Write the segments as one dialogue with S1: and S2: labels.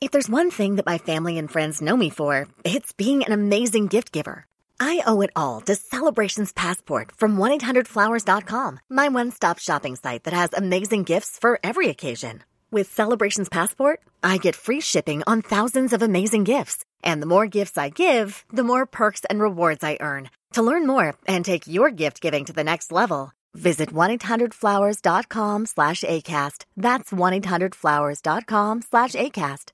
S1: If there's one thing that my family and friends know me for, it's being an amazing gift giver. I owe it all to Celebrations Passport from 1-800-Flowers.com, my one-stop shopping site that has amazing gifts for every occasion. With Celebrations Passport, I get free shipping on thousands of amazing gifts. And the more gifts I give, the more perks and rewards I earn. To learn more and take your gift giving to the next level, visit 1-800-Flowers.com/ACAST. That's 1-800-Flowers.com/ACAST.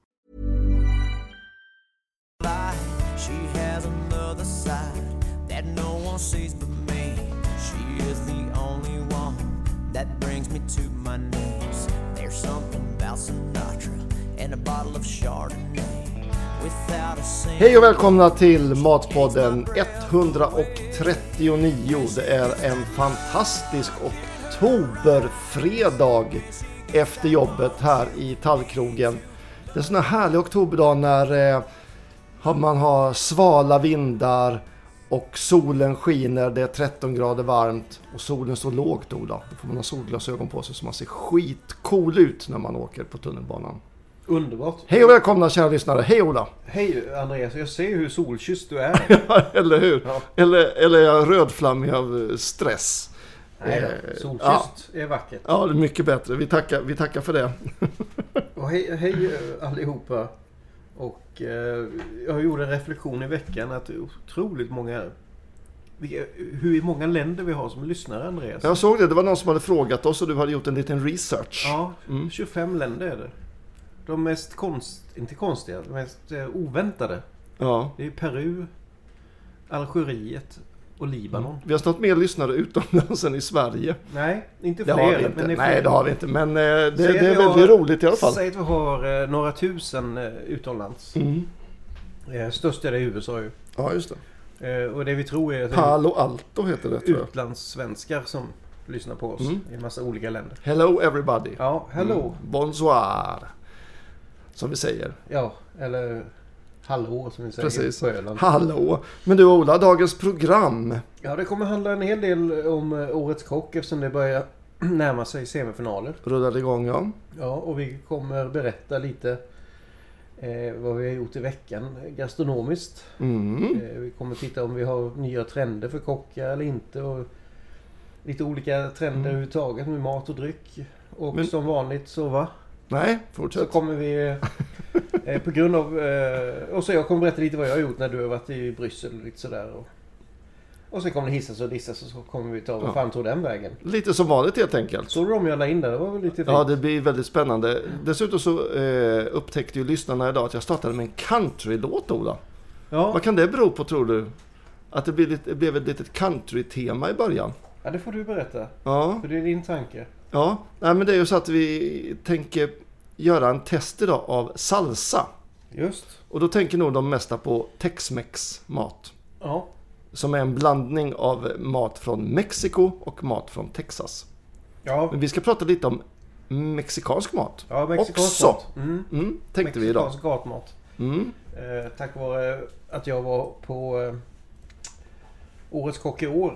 S2: She has another side that no one sees but me. She is the only one that brings me to my knees. There's something about Sinatra and a bottle of Chardonnay.
S3: Hej och välkomna till Matpodden 139. Det är en fantastisk oktoberfredag efter jobbet här i Tallkrogen. Det är en sån här härlig oktoberdag när man har svala vindar och solen skiner. Det är 13 grader varmt och solen står lågt, Ola. Då får man ha solglasögon på sig så man ser skitcool ut när man åker på tunnelbanan.
S4: Underbart.
S3: Hej och välkomna kära lyssnare. Hej Ola.
S4: Hej Andreas, jag ser hur solkysst du är.
S3: Ja, eller hur? Ja. Eller är jag rödflammig av stress?
S4: Nej, solkysst är vackert.
S3: Ja, det är mycket bättre. Vi tackar för det.
S4: Och hej allihopa. Och jag gjorde en reflektion i veckan att otroligt många... Hur många länder vi har som lyssnar, Andreas.
S3: Jag såg det. Det var någon som hade frågat oss och du hade gjort en liten research.
S4: Ja, 25 länder är det. De mest inte konstiga, de mest oväntade. Ja. Det är Peru, Algeriet och Libanon.
S3: Vi har snart mer lyssnare utomlands än i Sverige.
S4: Nej, inte
S3: det
S4: fler.
S3: Har vi inte.
S4: Men
S3: Nej, det har vi inte. Men det är väldigt roligt i alla fall.
S4: Säg att vi har några tusen utomlands. Störst är det i USA ju.
S3: Ja, just
S4: det. Och det vi tror är att
S3: Palo Alto heter det, tror jag.
S4: Utlandssvenskar som lyssnar på oss i en massa olika länder.
S3: Hello everybody.
S4: Ja, hello.
S3: Bonsoir. Som vi säger.
S4: Ja, eller hallå som vi säger.
S3: Precis.
S4: På Öland.
S3: Hallå. Men du Ola, dagens program.
S4: Ja, det kommer handla en hel del om Årets kock eftersom det börjar närma sig semifinaler.
S3: Rullar igång, ja.
S4: Ja, och vi kommer berätta lite vad vi har gjort i veckan gastronomiskt. Vi kommer titta om vi har nya trender för kockar eller inte och lite olika trender överhuvudtaget med mat och dryck. Och som vanligt så va?
S3: Nej, fortsätt.
S4: Så kommer vi på grund av och så jag kommer berätta lite vad jag har gjort när du har varit i Bryssel och lite sådär och så kommer det hissas och dissas och så kommer vi ta vad fan tog den vägen.
S3: Lite som vanligt helt enkelt.
S4: Så de jag la in där, det var väl lite fint.
S3: Ja, det blir väldigt spännande. Dessutom så upptäckte ju lyssnarna idag att jag startade med en countrylåt, Ola. Ja. Vad kan det bero på, tror du? Att det blev ett litet country-tema i början.
S4: Ja, det får du berätta.
S3: Ja.
S4: För det är din tanke.
S3: Ja, nej, men det är ju så att vi tänker göra en test idag av salsa.
S4: Just.
S3: Och då tänker nog de mesta på Tex-Mex mat.
S4: Ja.
S3: Som är en blandning av mat från Mexiko och mat från Texas.
S4: Ja.
S3: Men vi ska prata lite om mexikansk mat.
S4: Ja, mexikansk
S3: mat.
S4: mexikansk
S3: Tänkte vi idag.
S4: gatmat. Tack vare att jag var på Årets kock i år.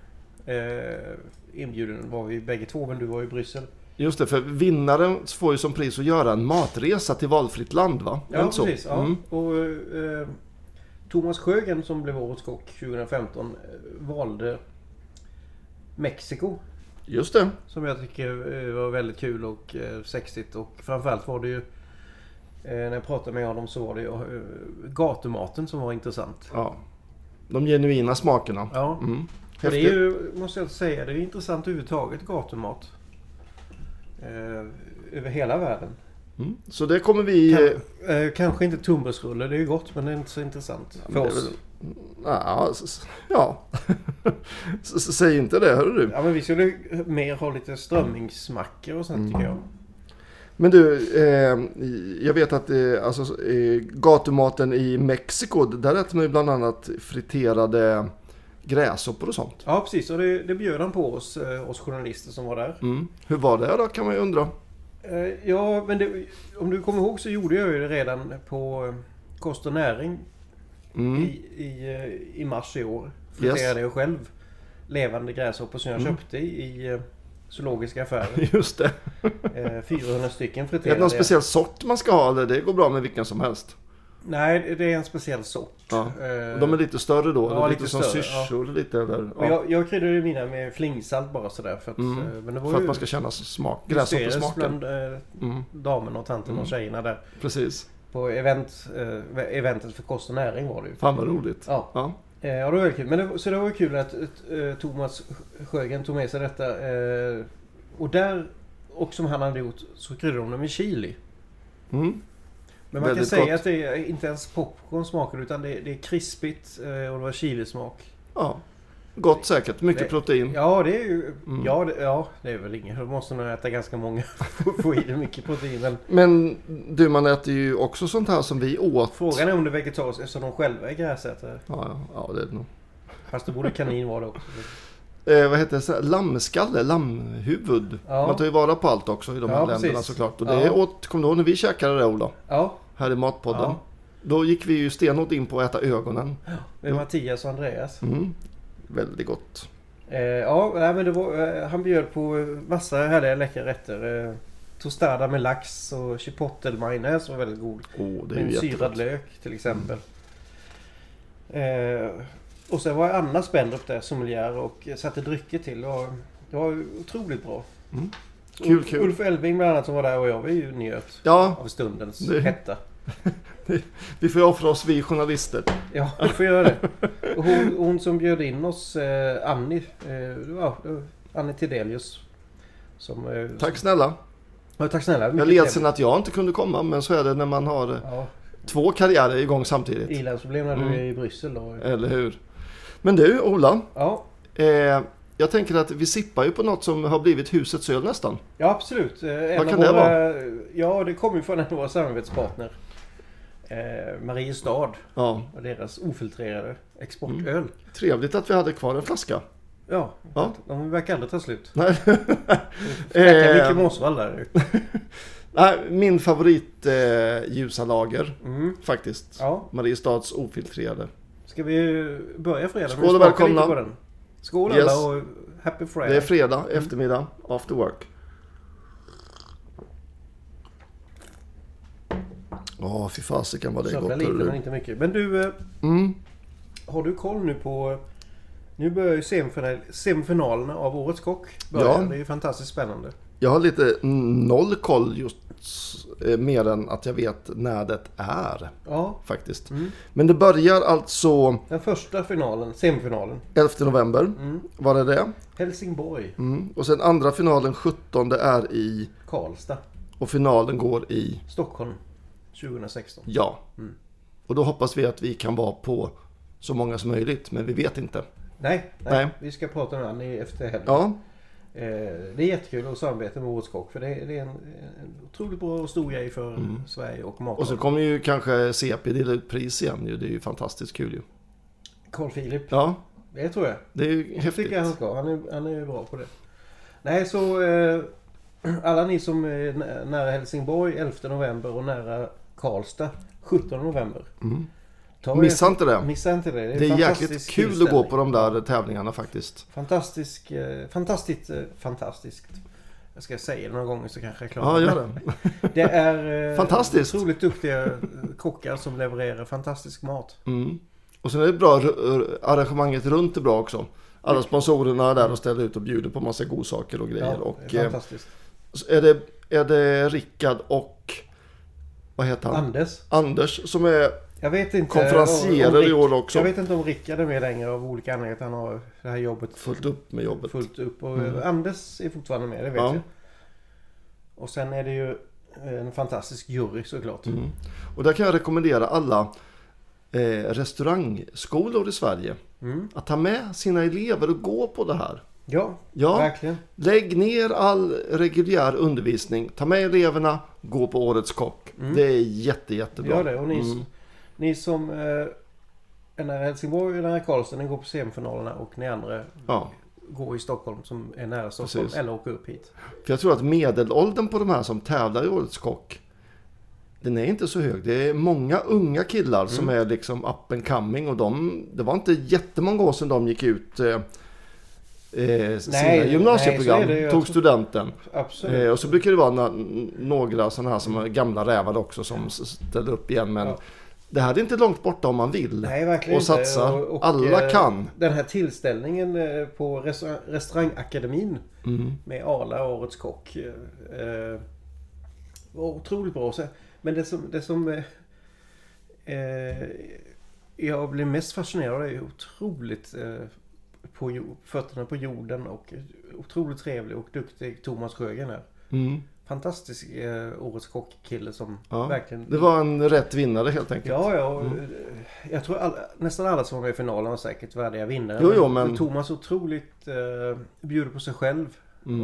S4: Inbjuden var vi bägge två, men du var i Bryssel.
S3: Just det, för vinnaren får ju som pris att göra en matresa till valfritt land, va?
S4: Ja, precis. Ja. Och Thomas Sjögren som blev Årets kock 2015 valde Mexiko.
S3: Just det.
S4: Som jag tycker var väldigt kul och sexigt. Och framförallt var det ju när jag pratade med honom så var det ju gatumaten som var intressant.
S3: Ja, de genuina smakerna.
S4: Ja. Det är ju, måste jag säga, det är intressant överhuvudtaget gatumat. Över hela världen.
S3: Så det kommer vi...
S4: Kanske inte tunnbrödsrulle, det är ju gott men det är inte så intressant för oss.
S3: Ja. Säg inte det, hör du.
S4: Ja, men vi skulle mer ha lite strömmingsmackor och sånt tycker jag.
S3: Men du, jag vet att gatumaten i Mexiko, där äter man ju bland annat friterade gräshoppor och sånt.
S4: Ja, precis. Och det bjöd han på oss journalister som var där.
S3: Hur var det då, kan man ju undra.
S4: Ja, men om du kommer ihåg så gjorde jag ju det redan på Kost och näring i mars i år. Friterade jag själv levande gräshoppor som jag köpte i zoologiska affärer.
S3: Just det.
S4: 400 stycken
S3: Är
S4: friterade.
S3: det någon speciell sort man ska ha eller det går bra med vilken som helst?
S4: Nej, det är en speciell sort.
S3: Ja. Och de är lite större då?
S4: Ja,
S3: eller
S4: lite
S3: lite som
S4: större,
S3: syrsor lite eller?
S4: Och
S3: Ja.
S4: jag kryddade mina med flingsalt bara sådär. För att, men det var
S3: För
S4: ju
S3: att man ska känna smak. Gräshoppersmaken.
S4: bland damerna och tanterna och tjejerna där.
S3: Precis.
S4: På eventet för kost och näring var det ju.
S3: Fan vad roligt.
S4: Ja.
S3: Ja.
S4: Ja, det var väldigt kul. Så det var kul att Thomas Sjögren tog med sig detta. Och där, och som han hade gjort, så kryddade de med chili.
S3: Mm.
S4: Men man
S3: Väldigt
S4: kan säga
S3: gott.
S4: att det är inte ens popcorn smakar utan det är krispigt och det var chilismak.
S3: Ja. Gott säkert. Mycket protein.
S4: Ja, det är ju... Ja, det är väl inget. Du måste nog äta ganska många för att få i det mycket protein.
S3: Men du, man äter ju också sånt här som vi åt.
S4: Frågan är om det är vegetariskt eftersom de själva är gräsätare.
S3: Ja, det är det nog.
S4: Fast det borde kanin vara det också.
S3: Vad heter det? Så här, lammskalle, lammhuvud.
S4: Ja.
S3: Man tar ju vara på allt också i de här
S4: Ja,
S3: länderna
S4: precis.
S3: såklart. Och det kommer du ihåg när vi käkade det, Ola?
S4: Ja,
S3: Här i Matpodden.
S4: Ja.
S3: Då gick vi ju stenhårt in på att äta ögonen.
S4: med Mattias och Andreas.
S3: Väldigt gott.
S4: Men det var, han bjöd på massa härliga läckra rätter. Tostada med lax och chipotle-majonnäs var väldigt god.
S3: Det är
S4: Med
S3: ju
S4: syrad
S3: jättegott.
S4: lök till exempel. Och sen var Anna Spendrup där, sommelier, och satte drycker till. Och det var otroligt bra.
S3: Kul.
S4: Ulf Elving bland annat som var där och jag var ju njöt
S3: Ja,
S4: av stundens
S3: Det-
S4: hetta.
S3: vi får offra oss, vi journalister.
S4: Ja, vi får göra det. Och hon som bjöd in oss, Annie, Annie Tidelius. Som,
S3: Tack snälla.
S4: Ja, tack snälla.
S3: Jag led sen att jag inte kunde komma, men så är det när man har
S4: Ja,
S3: 2 karriärer igång samtidigt.
S4: ilandsproblem när du är i Bryssel då.
S3: Eller hur? Men du, Ola.
S4: Ja,
S3: Jag tänker att vi sippar ju på något som har blivit husets öl nästan.
S4: ja absolut.
S3: Vad kan det vara?
S4: Ja, det kommer ju från en av våra samarbetspartner. Mariestad
S3: Ja,
S4: och deras ofiltrerade exportöl.
S3: trevligt att vi hade kvar en flaska.
S4: Ja,
S3: Ja.
S4: de verkar aldrig ta slut.
S3: Nej.
S4: Verkar Micke Måsvall där.
S3: Nej, min favorit ljusa lager faktiskt.
S4: Ja.
S3: Mariestads ofiltrerade.
S4: Ska vi börja fredag?
S3: Skål
S4: Vi
S3: och
S4: smakar
S3: välkomna.
S4: lite på den. Skål
S3: Yes.
S4: alla och happy Friday.
S3: Det är fredag eftermiddag, after work. Fy fasiken vad det är
S4: Söndra
S3: gott.
S4: lite
S3: hörru du.
S4: men inte mycket. Men du, har du koll nu på... Nu börjar ju semifinalerna av Årets kock.
S3: Ja.
S4: Det är ju fantastiskt spännande.
S3: Jag har lite noll koll just mer än att jag vet när det är
S4: Ja,
S3: faktiskt. Men det börjar alltså
S4: den första finalen, semifinalen.
S3: 11 november. Var det?
S4: Helsingborg,
S3: Och sen andra finalen 17 är i
S4: Karlstad,
S3: och finalen går i
S4: Stockholm 2016.
S3: ja. Och då hoppas vi att vi kan vara på så många som möjligt, men vi vet inte.
S4: Nej.
S3: Nej.
S4: Vi ska prata med Annie efter helgen.
S3: Ja,
S4: Det är jättekul att samarbeta med Årets kock. För det är en otroligt bra och stor grej för Sverige och mat.
S3: och så kommer ju kanske CP dela ut pris igen ju. Det är ju fantastiskt kul ju.
S4: Carl Philip.
S3: Ja,
S4: Det tror jag.
S3: det är ju
S4: Jag
S3: häftigt.
S4: tycker han ska. Han är ju bra på det. Nej, så alla ni som är nära Helsingborg 11 november och nära Karlstad 17 november.
S3: Missa inte det.
S4: Missa inte det.
S3: Det är jäkligt
S4: fantastisk
S3: kul att gå
S4: tillställning.
S3: på de där tävlingarna faktiskt.
S4: Fantastiskt. Jag ska säga det några gånger så kanske jag klarar
S3: Ja,
S4: det.
S3: gör det.
S4: Det är
S3: Fantastiskt.
S4: otroligt duktiga kockar som levererar fantastisk mat.
S3: Och sen är det bra, arrangemanget runt är bra också. Alla sponsorerna är där och ställer ut och bjuder på massa godsaker och grejer.
S4: Ja,
S3: Och
S4: det är fantastiskt.
S3: är det Rickard och vad heter han? Anders som är
S4: Jag vet inte
S3: konferencierer i år också.
S4: Jag vet inte om Rickard är med längre av olika anledningar. Han har det här jobbet
S3: Fullt upp med jobbet.
S4: fullt upp. Och Anders är fortfarande med, det vet
S3: Ja.
S4: jag. Och sen är det ju en fantastisk jury såklart.
S3: Och där kan jag rekommendera alla restaurangskolor i Sverige att ta med sina elever och gå på det här.
S4: Ja,
S3: Ja.
S4: verkligen.
S3: Lägg ner all reguljär undervisning. Ta med eleverna, gå på Årets kock. Det är jättebra.
S4: Gör det. Och ni som är nära Helsingborg och nära Karlstad, ni går på semifinalerna och ni andra
S3: Ja.
S4: går i Stockholm som är nära Stockholm.
S3: Precis.
S4: Eller åker upp hit.
S3: För jag tror att medelåldern på de här som tävlar i Årets kock, den är inte så hög. Det är många unga killar som är liksom up and coming. Och det var inte jättemånga år sedan de gick ut sina gymnasieprogram,
S4: nej, det,
S3: tog studenten.
S4: Absolut.
S3: Och så brukar det vara några sådana här som är gamla rävar också som ställer upp igen. Men det här är inte långt borta om man vill.
S4: Nej, verkligen
S3: och satsa. Och alla kan.
S4: Den här tillställningen på restaurangakademin med Arla, årets kock, var otroligt bra. Men det som jag blev mest fascinerad av är otroligt på fötterna på jorden och otroligt trevlig och duktig Thomas Sjögren här. Fantastisk årets kockkille som verkligen...
S3: Det var en rätt vinnare helt enkelt.
S4: Ja. Jag tror nästan alla som var med i finalen var säkert värdiga vinnare.
S3: Jo, men...
S4: Thomas otroligt bjuder på sig själv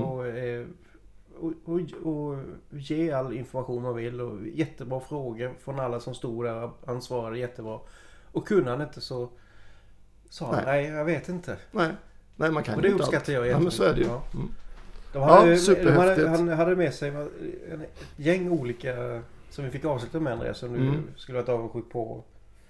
S4: och ge all information man vill och jättebra frågor från alla som stod där. Han svarade jättebra. Och kunde han inte så sa han, nej jag vet inte.
S3: Nej man kan
S4: och det
S3: inte
S4: uppskattar jag
S3: jättemycket. Ja, men så är det ju.
S4: De hade med sig ett gäng olika som vi fick avsluta med, Andreas, som du skulle vara avundsjuk på.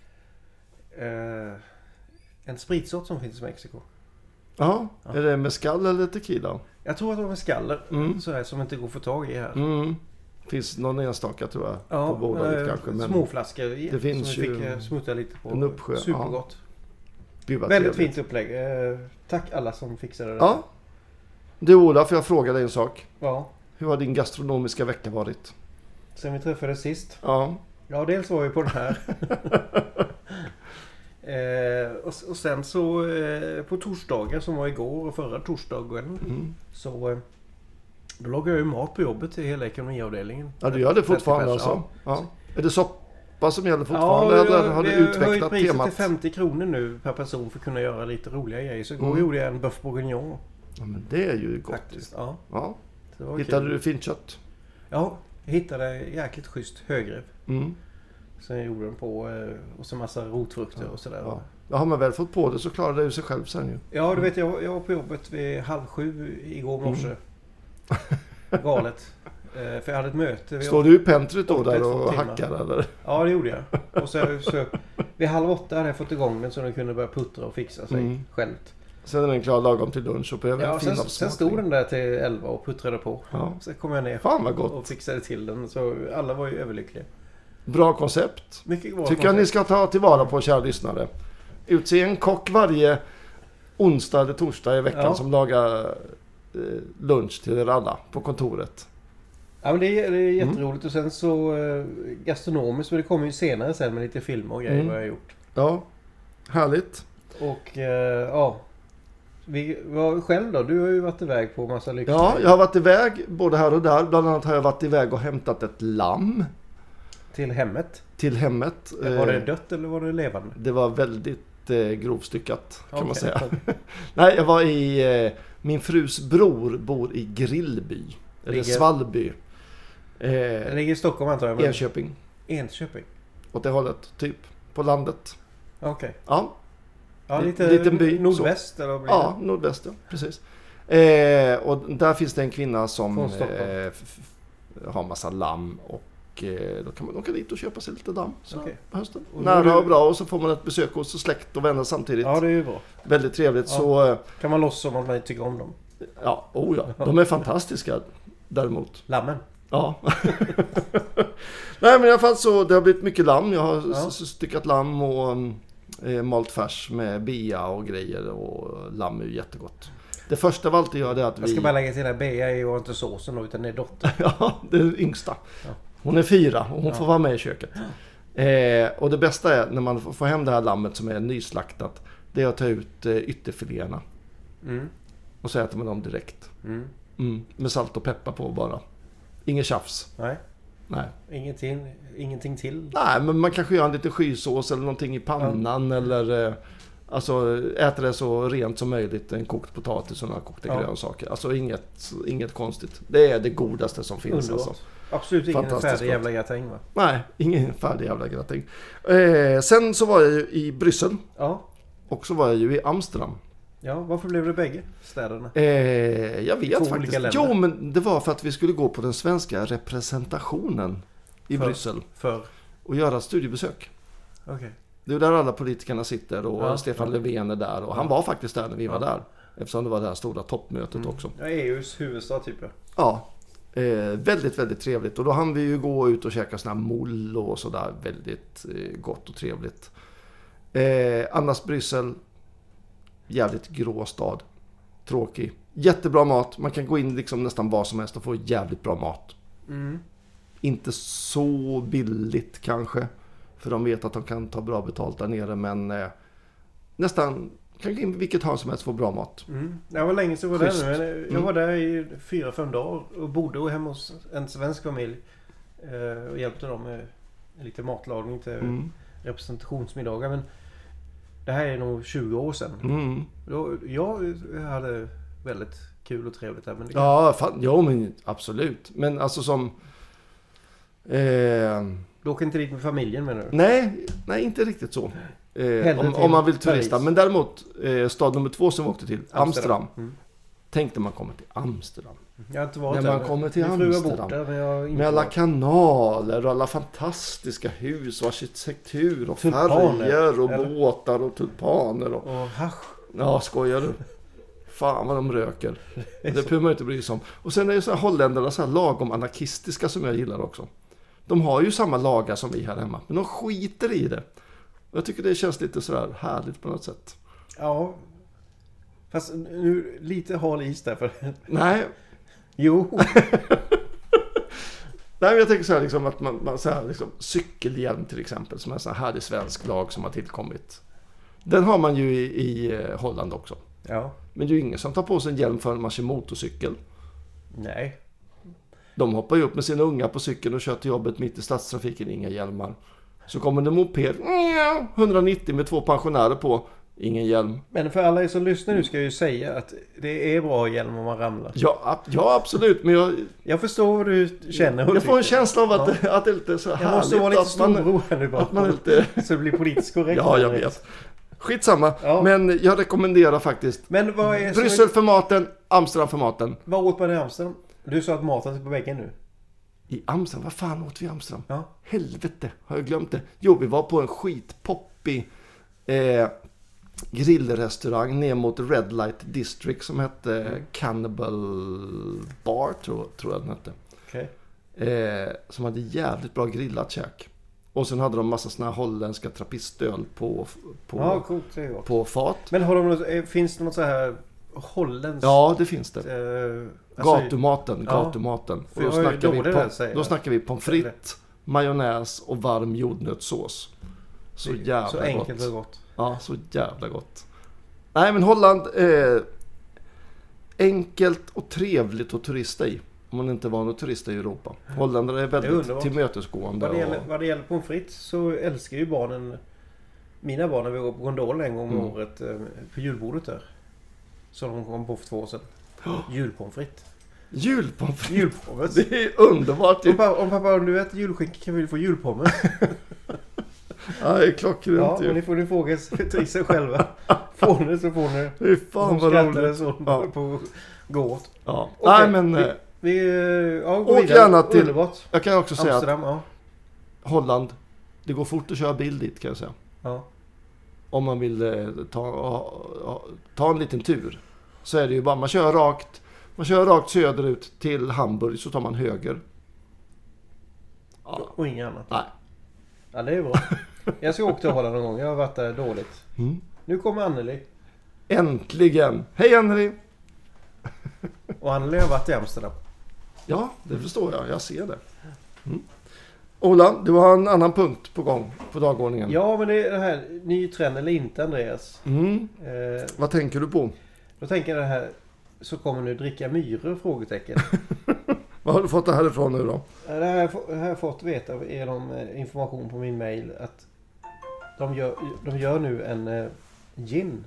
S4: En spritsort som finns i Mexiko.
S3: Ja, är det mezcal eller tequila?
S4: Jag tror att det var mezcal så här, som inte går att få tag i här.
S3: Finns någon enstaka tror jag på bolaget kanske. Men
S4: småflaskor
S3: det finns
S4: som vi
S3: ju
S4: fick smutta lite på.
S3: en uppsjö.
S4: Supergott.
S3: Väldigt
S4: trevligt. Fint upplägg. Tack alla som fixade det.
S3: Ja. Du Ola, får jag fråga dig en sak?
S4: Ja.
S3: Hur har din gastronomiska vecka varit?
S4: Sen vi träffades sist?
S3: Ja.
S4: Ja, dels var vi på den här. Och sen så på torsdagar som var igår och förra torsdagen så då lagade jag ju mat på jobbet till hela ekonomiavdelningen.
S3: Ja, du gör det fortfarande alltså? Ja. Är det soppa som gäller fortfarande eller har du utvecklat temat? Jag har höjt priset till 50
S4: kronor nu per person för att kunna göra lite roliga grejer. Så igår gjorde jag en bœuf bourguignon.
S3: Ja, men det är ju gott.
S4: Faktiskt,
S3: ja. Hittade du fint kött?
S4: Ja, jag hittade jäkligt schysst högrev. Sen jag gjorde den på och så massa rotfrukter och sådär.
S3: Ja. Har man väl fått på det så klarar det ju sig själv sen ju.
S4: Ja, du vet jag var på jobbet vid 6:30 igår morse. Galet. För jag hade ett möte.
S3: Står du i pentryt då där och hackar eller?
S4: Ja, det gjorde jag. Och så vid 7:30 hade jag fått igång den så den kunde börja puttra och fixa sig självt.
S3: Sen är den klar lagom till lunch och behöver
S4: sen stod den där till 11 och puttrade på.
S3: Ja.
S4: Sen kom jag ner och fixade till den. Så alla var ju överlyckliga.
S3: Bra koncept.
S4: Mycket bra
S3: Tycker jag ni ska ta tillvara på, kära lyssnare. Utse en kock varje onsdag eller torsdag i veckan som lagar lunch till er alla på kontoret.
S4: Ja, men det är jätteroligt. Och sen så gastronomiskt, men det kommer ju senare sen med lite filmer och grejer vad jag har gjort.
S3: Ja, härligt.
S4: Och vad själv då? Du har ju varit iväg på massa lyxor.
S3: Ja, jag har varit iväg både här och där. Bland annat har jag varit iväg och hämtat ett lamm.
S4: Till hemmet?
S3: Till hemmet.
S4: Var det dött eller var det levande?
S3: Det var väldigt grovstyckat kan man säga. Nej, jag var i... min frus bror bor i Grillby. Eller Svallby.
S4: Det ligger i Stockholm antar jag. Enköping?
S3: Åt det hållet, typ. På landet.
S4: Okej.
S3: Ja.
S4: Ja,
S3: liten by.
S4: Nordväst eller vad blir det?
S3: Ja, nordväst, ja. Precis. Och där finns det en kvinna som har massa lamm och då kan man åka dit och köpa sig lite damm på hösten. Nära och bra, och så får man ett besök hos släkt och vänner samtidigt.
S4: Ja, det är ju bra.
S3: Väldigt trevligt.
S4: Ja.
S3: Så,
S4: kan man låtsas som att man inte tycker om dem?
S3: Ja, de är fantastiska däremot.
S4: Lammen?
S3: Ja. Nej, men i alla fall så det har blivit mycket lamm. Jag har styckat lamm och malt färs med bea och grejer, och lamm är ju jättegott. Det första av allt gör det att
S4: jag ska bara lägga till att bea är ju inte såsen då, utan det är dotter.
S3: Ja, det är den yngsta. Ja. Hon är 4 och hon får vara med i köket. Och det bästa är när man får hem det här lammet som är nyslaktat, det är att ta ut ytterfiléerna. Och så äter man dem direkt. Med salt och peppar på bara. Ingen tjafs. Nej. Ingenting till? Nej, men man kanske gör en liten skysås eller någonting i pannan eller... Alltså äter det så rent som möjligt, en kokt potatis och några kokta grönsaker. Alltså inget konstigt. Det är det godaste som finns. Alltså.
S4: Absolut ingen färdig jävla gratäng, va?
S3: Nej, ingen färdig jävla gratäng. Sen så var jag ju i Bryssel.
S4: Ja.
S3: Och så var jag ju i Amsterdam.
S4: Ja, varför blev det bägge städerna?
S3: Jag vet faktiskt. Jo, men det var för att vi skulle gå på den svenska representationen i Bryssel. Och göra studiebesök.
S4: Okej.
S3: Det är där alla politikerna sitter och Stefan Löfven är där. Och han var faktiskt där när vi var där. Eftersom det var det här stora toppmötet också.
S4: Ja, EUs huvudstad typ.
S3: Ja, väldigt, väldigt trevligt. Och då hann vi ju gå ut och käka såna här moll och sådär. Väldigt gott och trevligt. Annars Bryssel, jävligt grå stad. Tråkig. Jättebra mat. Man kan gå in liksom nästan vad som helst och få jävligt bra mat. Inte så billigt kanske. För de vet att de kan ta bra betalt där nere. Men nästan kan gå in vilket hörn som helst få bra mat.
S4: Jag var länge sedan jag var där nu. Men jag var där i 4-5 dagar och bodde hemma hos en svensk familj. Och hjälpte dem med lite matlagning till representationsmiddagar. Men det här är nog 20 år sedan. Jag hade väldigt kul och trevligt där. Men det
S3: men absolut. Men alltså som...
S4: Du åker inte dit med familjen, menar du?
S3: Nej, inte riktigt så. Om man vill turista. Men däremot, stad nummer 2 som vi åkte till, Amsterdam. Tänkte man kommer till Amsterdam.
S4: Jag har inte varit
S3: när man kommer till Amsterdam. Med alla kanaler och alla fantastiska hus och arkitektur och färger och båtar och tulpaner. Och
S4: hasch.
S3: Ja, skojar du? Fan vad de röker. Det behöver man inte bry sig om. Och sen är ju så här holländarna så här lagom anarkistiska som jag gillar också. De har ju samma lagar som vi här hemma. Men de skiter i det. Och jag tycker det känns lite sådär härligt på något sätt.
S4: Ja. Fast nu lite hal is där för...
S3: Nej.
S4: Jo.
S3: Nej, men jag tänker så här liksom att man så här liksom cykelhjälm till exempel som är en sån här härlig svensk lag som har tillkommit. Den har man ju i Holland också.
S4: Ja.
S3: Men det är ju ingen som tar på sig en hjälm för en man kör motorcykel.
S4: Nej.
S3: De hoppar ju upp med sina unga på cykeln och kör till jobbet mitt i stadstrafiken, inga hjälmar. Så kommer det moped 190 med 2 pensionärer på, ingen hjälm.
S4: Men för alla som lyssnar nu ska jag ju säga att det är bra hjälm om man ramlar.
S3: Ja absolut, men
S4: jag förstår vad du känner.
S3: Jag får en känsla av att det är lite så härligt.
S4: Jag måste vara lite storbror här nu bara.
S3: Att man inte...
S4: Så det blir politiskt korrekt.
S3: Ja, jag vet. Skitsamma, men jag rekommenderar faktiskt.
S4: Men vad är
S3: Bryssel för maten, Amsterdam för maten.
S4: Vad åt man i Amsterdam? Du sa att maten är på väggen nu.
S3: I Amsterdam? Vad fan åt vi i Amsterdam?
S4: Ja.
S3: Helvete, har jag glömt det. Jo, vi var på en skitpoppig grillrestaurang ner mot Red Light District som hette Cannibal Bar, tror jag den hette.
S4: Okay.
S3: Som hade jävligt bra grillat käk. Och sen hade de massa såna här holländska trappistöl på fat.
S4: Men har de något, finns det något så här holländskt?
S3: Ja, det finns det. Gatumaten. Och då snackar vi pommes frites, majonnäs och varm jordnötssås. Så jävla
S4: så enkelt
S3: gott.
S4: Och gott.
S3: Ja, så jävla gott. Nej, men Holland enkelt och trevligt att turista i. Om man inte var någon turista i Europa. Holländare är väldigt tillmötesgående.
S4: Vad det gäller pommes frites så älskar ju mina barn när vi går på gondol en gång om året på julbordet där. Så de kom på för 2 år sedan. Julpommes frites. Julpommes.
S3: Det är underbart.
S4: Om du äter julskinka kan vi få julpommes.
S3: Ja, det är klockrent.
S4: Ja, men ni får fråga till sig själva. Får ni så får ni.
S3: Det är fan vad roligt.
S4: Så på gå åt.
S3: Ja.
S4: Okay.
S3: Nej, men
S4: åk
S3: gärna till.
S4: Underbart.
S3: Jag kan också säga
S4: Amsterdam,
S3: att Holland, det går fort att köra bil dit, kan jag säga.
S4: Ja.
S3: Om man vill ta en liten tur så är det ju bara man kör rakt söderut till Hamburg, så tar man höger. Ja.
S4: Och inget annat.
S3: Nej.
S4: Ja, det är bra. Jag ska åka till Holland någon gång. Jag har varit där dåligt. Nu kommer Anneli.
S3: Äntligen. Hej Anneli.
S4: Och Anneli har varit i Amsterdam.
S3: Ja, det förstår jag. Jag ser det. Ola, du har en annan punkt på gång på dagordningen.
S4: Ja, men det är det här ny trend eller inte, Andreas.
S3: Vad tänker du på?
S4: Då tänker jag det här, så kommer nu dricka myror, frågetecken.
S3: Vad har du fått det härifrån nu då?
S4: Det här har jag fått veta genom information på min mail att de gör nu en gin.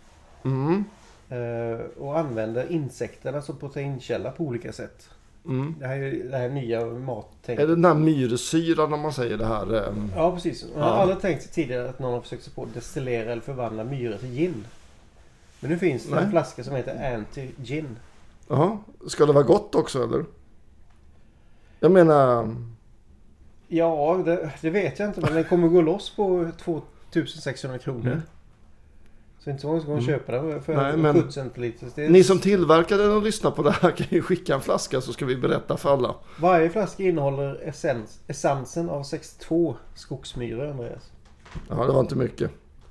S4: Och använder insekterna som proteinkälla på olika sätt. Det här nya mattänket.
S3: Är det den här myrsyran när man säger det här?
S4: Ja, precis. Man har aldrig tänkt sig tidigare att någon har försökt sig på att destillera eller förvandla myror till gin. Men nu finns det en flaska som heter Anti-Gin.
S3: Jaha, ska det vara gott också eller? Jag menar...
S4: Ja, det vet jag inte, men den kommer gå loss på 2600 kronor. Så inte så många som kommer köpa den för
S3: Nej,
S4: 70 centiliter.
S3: Ni som tillverkar den och lyssnar på det här kan ju skicka en flaska så ska vi berätta för alla.
S4: Varje flaska innehåller essensen av 62 skogsmyror, Andreas.
S3: Ja, det var inte mycket.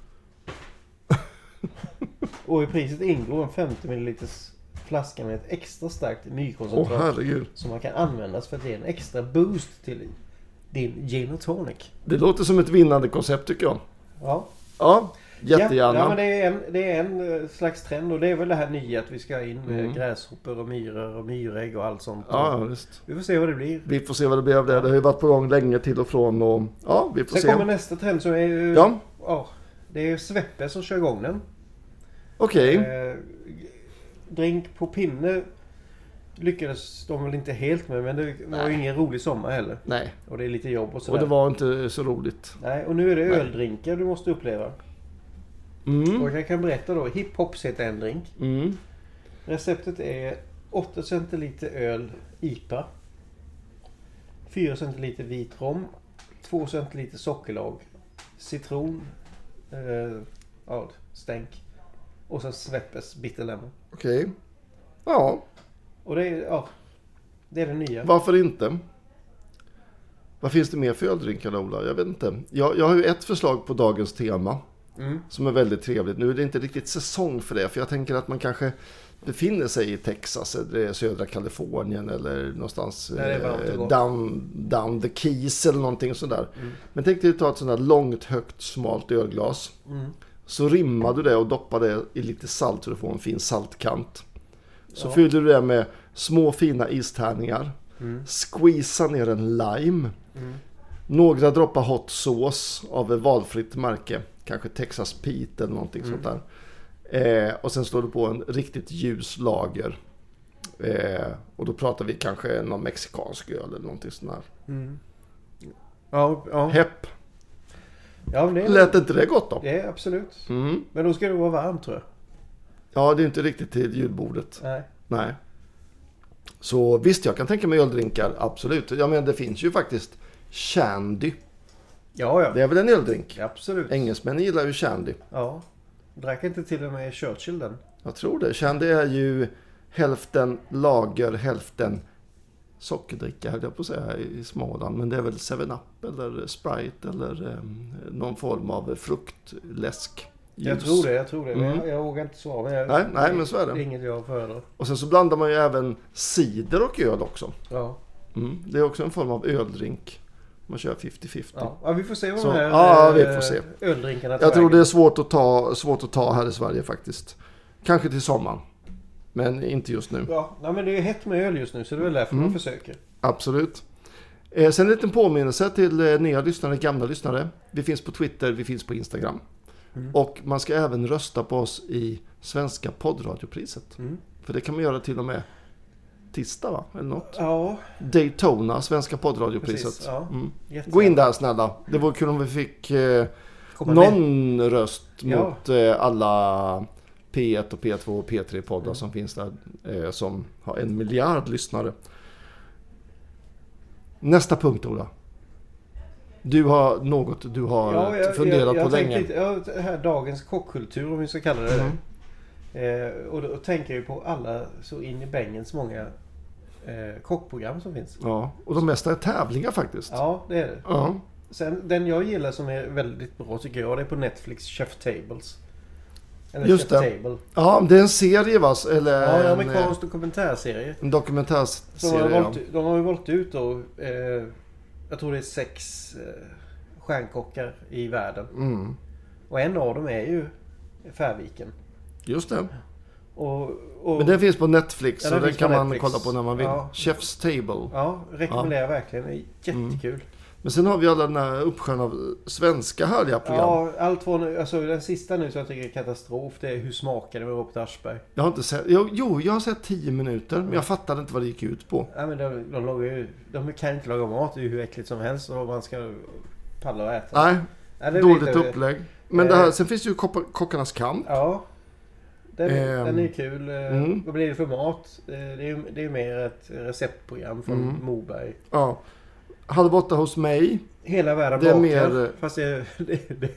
S4: Och i priset ingår en 50 ml flaska med ett extra starkt myrkoncentrat.
S3: Herregud.
S4: Som man kan användas för att ge en extra boost till din gin och tonic.
S3: Det låter som ett vinnande koncept tycker jag.
S4: Ja.
S3: Ja, jättegärna.
S4: Ja, men det är en slags trend och det är väl det här nya att vi ska in med gräshoppor och myror och myrägg och allt sånt.
S3: Ja, visst.
S4: Vi får se vad det blir.
S3: Vi får se vad det blir av det. Det har ju varit på gång länge till och från och ja, vi får
S4: Sen
S3: se.
S4: kommer nästa trend som är ju...
S3: Ja.
S4: Det är Sveppe som kör igång den.
S3: Okej.
S4: Drink på pinne lyckades de väl inte helt med, men det var ju ingen rolig sommar heller.
S3: Nej.
S4: Och det är lite jobb och sådär.
S3: Och det var inte så roligt.
S4: Nej, och nu är det öldrinkar du måste uppleva. Och jag kan berätta då, Hip Hops heter en drink. Receptet är 8 centiliter öl IPA, 4 centiliter vit rom, 2 centiliter sockerlag, citron, stänk och så Sveppes bitter lemon.
S3: Okej. Ja.
S4: Och det är det nya.
S3: Varför inte? Vad finns det mer för öldrinkar, Ola? Jag vet inte. Jag har ju ett förslag på dagens tema. Som är väldigt trevligt. Nu är det inte riktigt säsong för det. För jag tänker att man kanske befinner sig i Texas eller södra Kalifornien eller någonstans down the keys eller någonting sådär. Men tänk dig att ta ett sådant här långt, högt, smalt ölglas. Så rimmar du det och doppar det i lite salt så du får en fin saltkant. Så fyller du det med små fina istärningar. Squeeza ner en lime. Några droppar hot sauce av ett valfritt märke. Kanske Texas Pete eller någonting sånt där. Och sen slår du på en riktigt ljus lager. Och då pratar vi kanske någon mexikansk öl eller någonting sånt där.
S4: Ja.
S3: Hepp.
S4: Ja, men
S3: Lät inte det gott då?
S4: Det är absolut. Men då ska det vara varmt, tror jag.
S3: Ja, det är inte riktigt till julbordet.
S4: Nej.
S3: Så visst, jag kan tänka mig öldrinkar, absolut. Ja, men det finns ju faktiskt Shandy.
S4: Ja.
S3: Det är väl en öldrink?
S4: Absolut.
S3: Engelsmännen gillar ju Shandy.
S4: Ja. Drack inte till och med Churchill den?
S3: Jag tror det. Shandy är ju hälften lager, hälften sockerdricka, höll jag på att säga, i Småland. Men det är väl 7-Up eller Sprite eller någon form av fruktläsk.
S4: Jag tror det. Men jag vågar inte svara. Men
S3: Nej, men så är det.
S4: Det är inget jag föredrar.
S3: Och sen så blandar man ju även cider och öl också.
S4: Ja.
S3: Det är också en form av öldrink. Man kör 50-50.
S4: Ja, vi får se vad
S3: så,
S4: de här
S3: vi får se.
S4: öldrinkarna
S3: Jag tror det är svårt att ta här i Sverige faktiskt. Kanske till sommaren. Men inte just nu.
S4: Ja, men det är hett med öl just nu så det är väl därför man försöker.
S3: Absolut. Sen en liten påminnelse till nya lyssnare, gamla lyssnare. Vi finns på Twitter, vi finns på Instagram. Och man ska även rösta på oss i Svenska poddradiopriset. För det kan man göra till och med tisdag, va? Eller något.
S4: Ja.
S3: Daytona, Svenska poddradiopriset.
S4: Precis, ja.
S3: Gå in där snälla. Det vore kul om vi fick någon röst mot alla P1 och P2 och P3 poddar som finns där. Som har 1 miljard lyssnare. Nästa punkt, Ola. Du har något du har funderat på länge.
S4: Det här dagens kockkultur, om vi ska kalla det. Och då tänker jag på alla så in i bängens många kockprogram som finns.
S3: Ja, och de mesta är tävlingar faktiskt.
S4: Ja, det är det.
S3: Ja.
S4: Sen, den jag gillar som är väldigt bra tycker jag, det är på Netflix, Chef Tables. Eller
S3: Just
S4: Chef
S3: det.
S4: Table.
S3: Ja, det är en serie, va? Eller
S4: en amerikansk dokumentärserie.
S3: En dokumentärserie,
S4: de har ju valt ut då, jag tror det är 6 stjärnkockar i världen. Och en av dem är ju Färviken.
S3: Just det.
S4: Och,
S3: men den finns på Netflix, så den kan man
S4: Netflix.
S3: kolla på när man vill.
S4: Ja.
S3: Chef's Table.
S4: Ja, rekommenderar verkligen. Det är jättekul.
S3: Men sen har vi alla den här uppsjön av svenska härliga program.
S4: Ja, allt från, alltså den sista nu som jag tycker är katastrof, det är Hur smakar det med Robert Aschberg.
S3: Jag har inte sett, jag har sett 10 minuter, men jag fattade inte vad det gick ut på.
S4: Ja, men de kan inte laga mat, det är ju hur äckligt som helst och man ska palla och äta.
S3: Nej, dåligt upplägg. Men det här, sen finns det ju Kockarnas kamp.
S4: Ja, den är kul. Vad blir det för mat? Det är mer ett receptprogram från Moberg.
S3: Ja. Halv 8 hos mig.
S4: Hela världen
S3: det är
S4: bakar.
S3: mer...
S4: Fast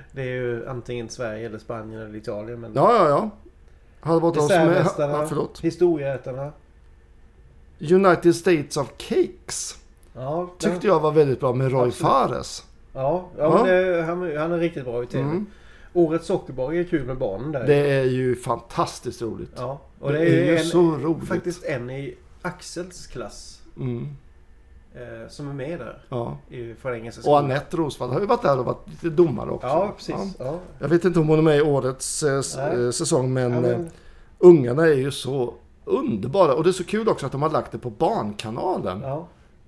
S4: Det är ju antingen Sverige eller Spanien eller Italien. Men
S3: Ja. Hade varit
S4: Dessertmästarna,
S3: förlåt.
S4: Historieätarna.
S3: United States of Cakes.
S4: Ja,
S3: Tyckte jag var väldigt bra med Roy
S4: Absolut.
S3: Fares.
S4: Ja. Men han är riktigt bra i tv. Årets sockerbar är kul med barnen där.
S3: Det är ju fantastiskt roligt.
S4: Ja. Och
S3: det är ju så roligt.
S4: Faktiskt en i Axels klass. Som är med där.
S3: Ja.
S4: För engelska
S3: Och
S4: skolan.
S3: Anette Rosvall har ju varit där och varit lite domare också.
S4: Ja, precis. Ja.
S3: Jag vet inte om hon är med i årets säsong, men ungarna är ju så underbara. Och det är så kul också att de har lagt det på Barnkanalen.
S4: Ja.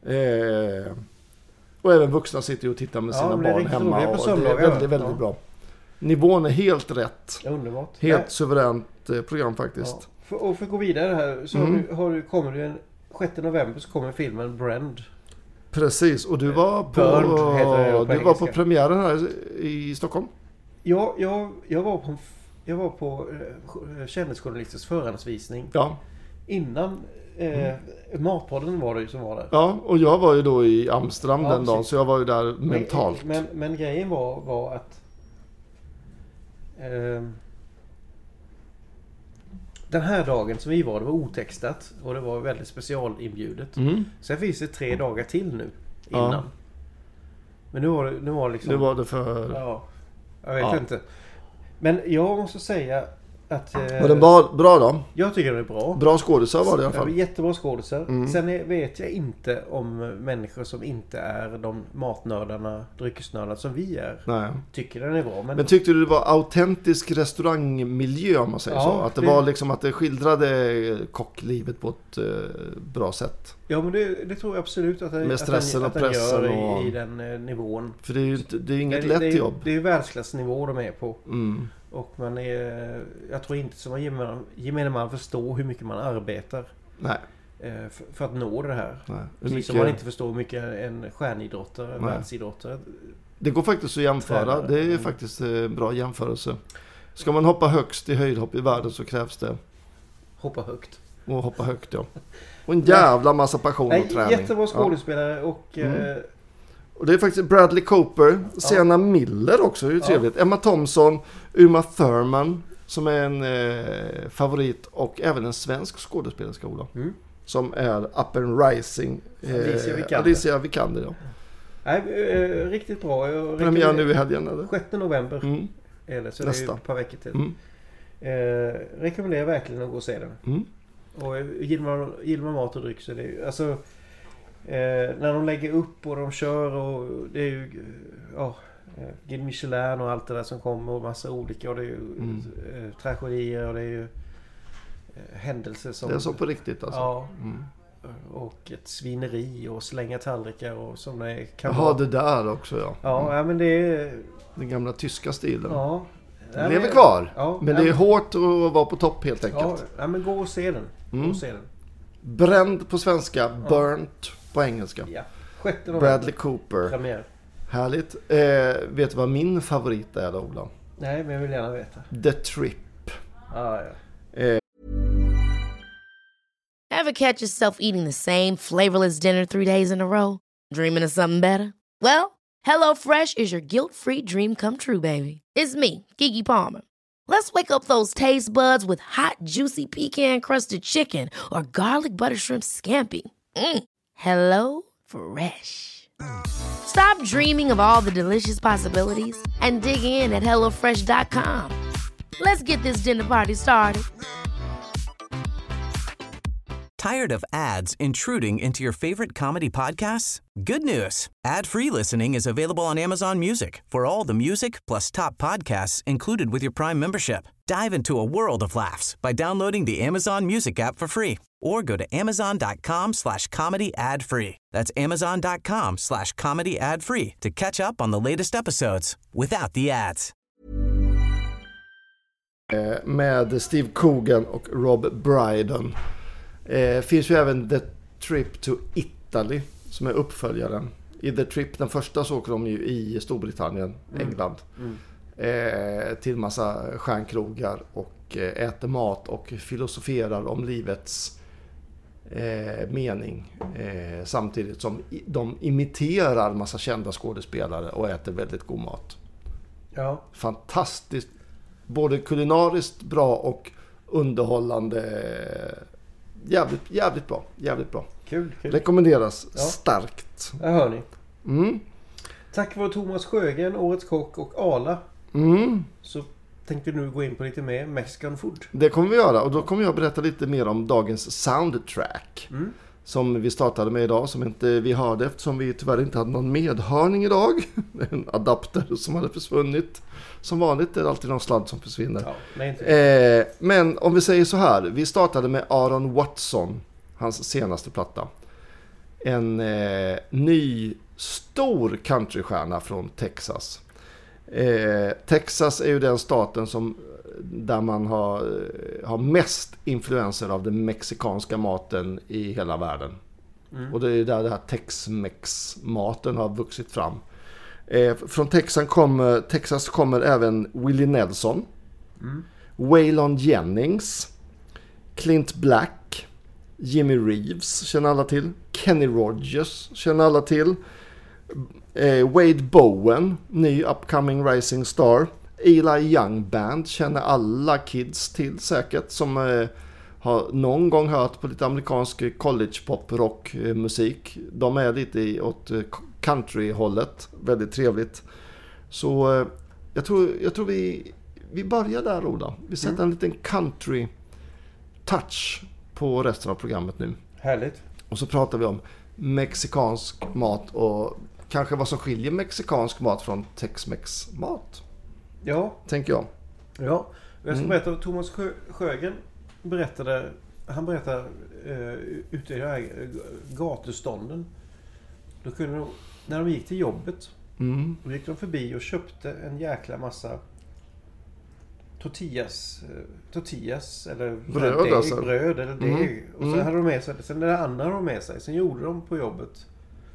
S3: Och även vuxna sitter ju och tittar med sina barn hemma. Och det är väldigt, väldigt bra. Nivån är helt rätt.
S4: Underbart.
S3: Helt suveränt program faktiskt.
S4: Ja. För att gå vidare här så kommer du en 6 november så kommer filmen Brand.
S3: Precis, och du var på premiären här i Stockholm.
S4: Ja, jag var på kändisjournalistens förhandsvisning.
S3: Ja.
S4: Innan Matpodden var det ju som var där.
S3: Ja, och jag var ju då i Amsterdam den dagen, så jag var ju där mentalt.
S4: Men grejen var att den här dagen som vi var, det var otextat och det var väldigt specialinbjudet. Sen finns det 3 dagar till nu innan.
S3: Ja.
S4: Men nu var det liksom...
S3: Nu var det för...
S4: Ja, jag vet inte. Men jag måste säga att...
S3: Var den bra då?
S4: Jag tycker den är bra.
S3: Bra skådisar var det i alla fall.
S4: Jättebra skådisar. Sen vet jag inte om människor som inte är de matnördarna, dryckesnördarna som vi är.
S3: Nej.
S4: Tycker den är bra.
S3: Men tyckte du det var autentisk restaurangmiljö om man säger så? Att det var liksom att det skildrade kocklivet på ett bra sätt?
S4: Ja, men det tror jag absolut att
S3: med stressen och pressen
S4: gör i den nivån.
S3: För det är inget lätt jobb.
S4: Det är världsklassnivå de är på. Och jag tror inte som gemene man förstår hur mycket man arbetar.
S3: Nej.
S4: För att nå det här.
S3: Nej.
S4: Precis som man inte förstår hur mycket en stjärnidrottare, en världsidrottare.
S3: Det går faktiskt att jämföra. Det är faktiskt en bra jämförelse. Ska man hoppa högst i höjdhopp i världen så krävs det...
S4: Hoppa högt.
S3: Och hoppa högt, ja. Och en jävla massa passion och träning.
S4: Jättebra skådespelare och...
S3: Och det är faktiskt Bradley Cooper, Sienna Miller också, det är ju trevligt. Emma Thompson, Uma Thurman som är en favorit och även en svensk skådespelarskola som är up and rising. Alicia Vikander, ja.
S4: Riktigt bra.
S3: Premiär nu i helgen, eller?
S4: 6 november. Eller så det är ett par veckor till. Rekommenderar verkligen att gå och se den. Och gillar man mat och dryck så det är alltså när de lägger upp och de kör och det är ju Guide Michelin och allt det där som kommer och massa olika och det är ju tragedier och det är ju händelser som...
S3: Det är så på riktigt alltså.
S4: Ja. Och ett svineri och slänga tallrikar och som det kan
S3: vara. Det där också, ja.
S4: Ja, men det är...
S3: Den gamla tyska stilen.
S4: Ja.
S3: Den lever kvar. Ja, men det är hårt att vara på topp helt enkelt.
S4: Ja, men gå och se den. Gå och se den.
S3: Bränd på svenska, burnt på engelska.
S4: Ja.
S3: Bradley Cooper.
S4: Premiär.
S3: Härligt. Vet du vad min favorit är då, Ola?
S4: Nej, men jag vill gärna veta.
S3: The Trip.
S5: Ever catch yourself eating the same flavorless dinner 3 days in a row? Dreaming of something better? Well, HelloFresh is your guilt-free dream come true, baby. It's me, Keke Palmer. Let's wake up those taste buds with hot, juicy pecan-crusted chicken or garlic butter shrimp scampi. Hello Fresh. Stop dreaming of all the delicious possibilities and dig in at HelloFresh.com. Let's get this dinner party started.
S6: Tired of ads intruding into your favorite comedy podcasts? Good news. Ad-free listening is available on Amazon Music for all the music plus top podcasts included with your Prime membership. Dive into a world of laughs by downloading the Amazon Music app for free or go to amazon.com/comedy ad-free. That's amazon.com/comedy ad-free to catch up on the latest episodes without the ads.
S3: Med Steve Coogan och Rob Brydon. Finns ju även The Trip to Italy som är uppföljaren. I The Trip, den första, så åker de ju i Storbritannien, England. Till massa stjärnkrogar och äter mat och filosoferar om livets mening. Samtidigt som de imiterar massa kända skådespelare och äter väldigt god mat. Ja. Fantastiskt. Både kulinariskt bra och underhållande. Jävligt bra. Jävligt bra.
S4: Kul.
S3: Rekommenderas starkt.
S4: Där hör ni. Tack vare Thomas Sjögren, Årets kock och Arla. Så tänkte vi nu gå in på lite mer Mexican food.
S3: Det kommer vi göra. Och då kommer jag berätta lite mer om dagens soundtrack. Som vi startade med idag. Som inte vi hörde eftersom vi tyvärr inte hade någon medhörning idag. En adapter som hade försvunnit. Som vanligt är det alltid någon sladd som försvinner.
S4: Ja, nej, inte.
S3: Men om vi säger så här. Vi startade med Aaron Watson. Hans senaste platta. En ny stor countrystjärna från Texas. Texas är ju den staten där man har mest influenser av den mexikanska maten i hela världen. Och det är där det här Tex-Mex-maten har vuxit fram. Från Texas kommer även Willie Nelson, Waylon Jennings, Clint Black, Jimmy Reeves känner alla till, Kenny Rogers känner alla till, Wade Bowen, ny upcoming rising star, Eli Young Band känner alla kids till säkert som har någon gång hört på lite amerikansk college pop rock musik. De är lite åt country-hållet, väldigt trevligt. Så jag tror vi börjar där, Ola. Vi sätter en liten country touch på resten av programmet nu.
S4: Härligt.
S3: Och så pratar vi om mexikansk mat och kanske vad som skiljer mexikansk mat från Tex-Mex mat.
S4: Ja.
S3: Tänker jag.
S4: Ja. Jag ska berätta att Thomas Sjögren berättade ute i de här gatustånden. Då kunde de, när de gick till jobbet, då gick de förbi och köpte en jäkla massa tortillas eller bröd eller deg. Och så hade de med sig, sen det andra hade de med sig. Sen gjorde de på jobbet,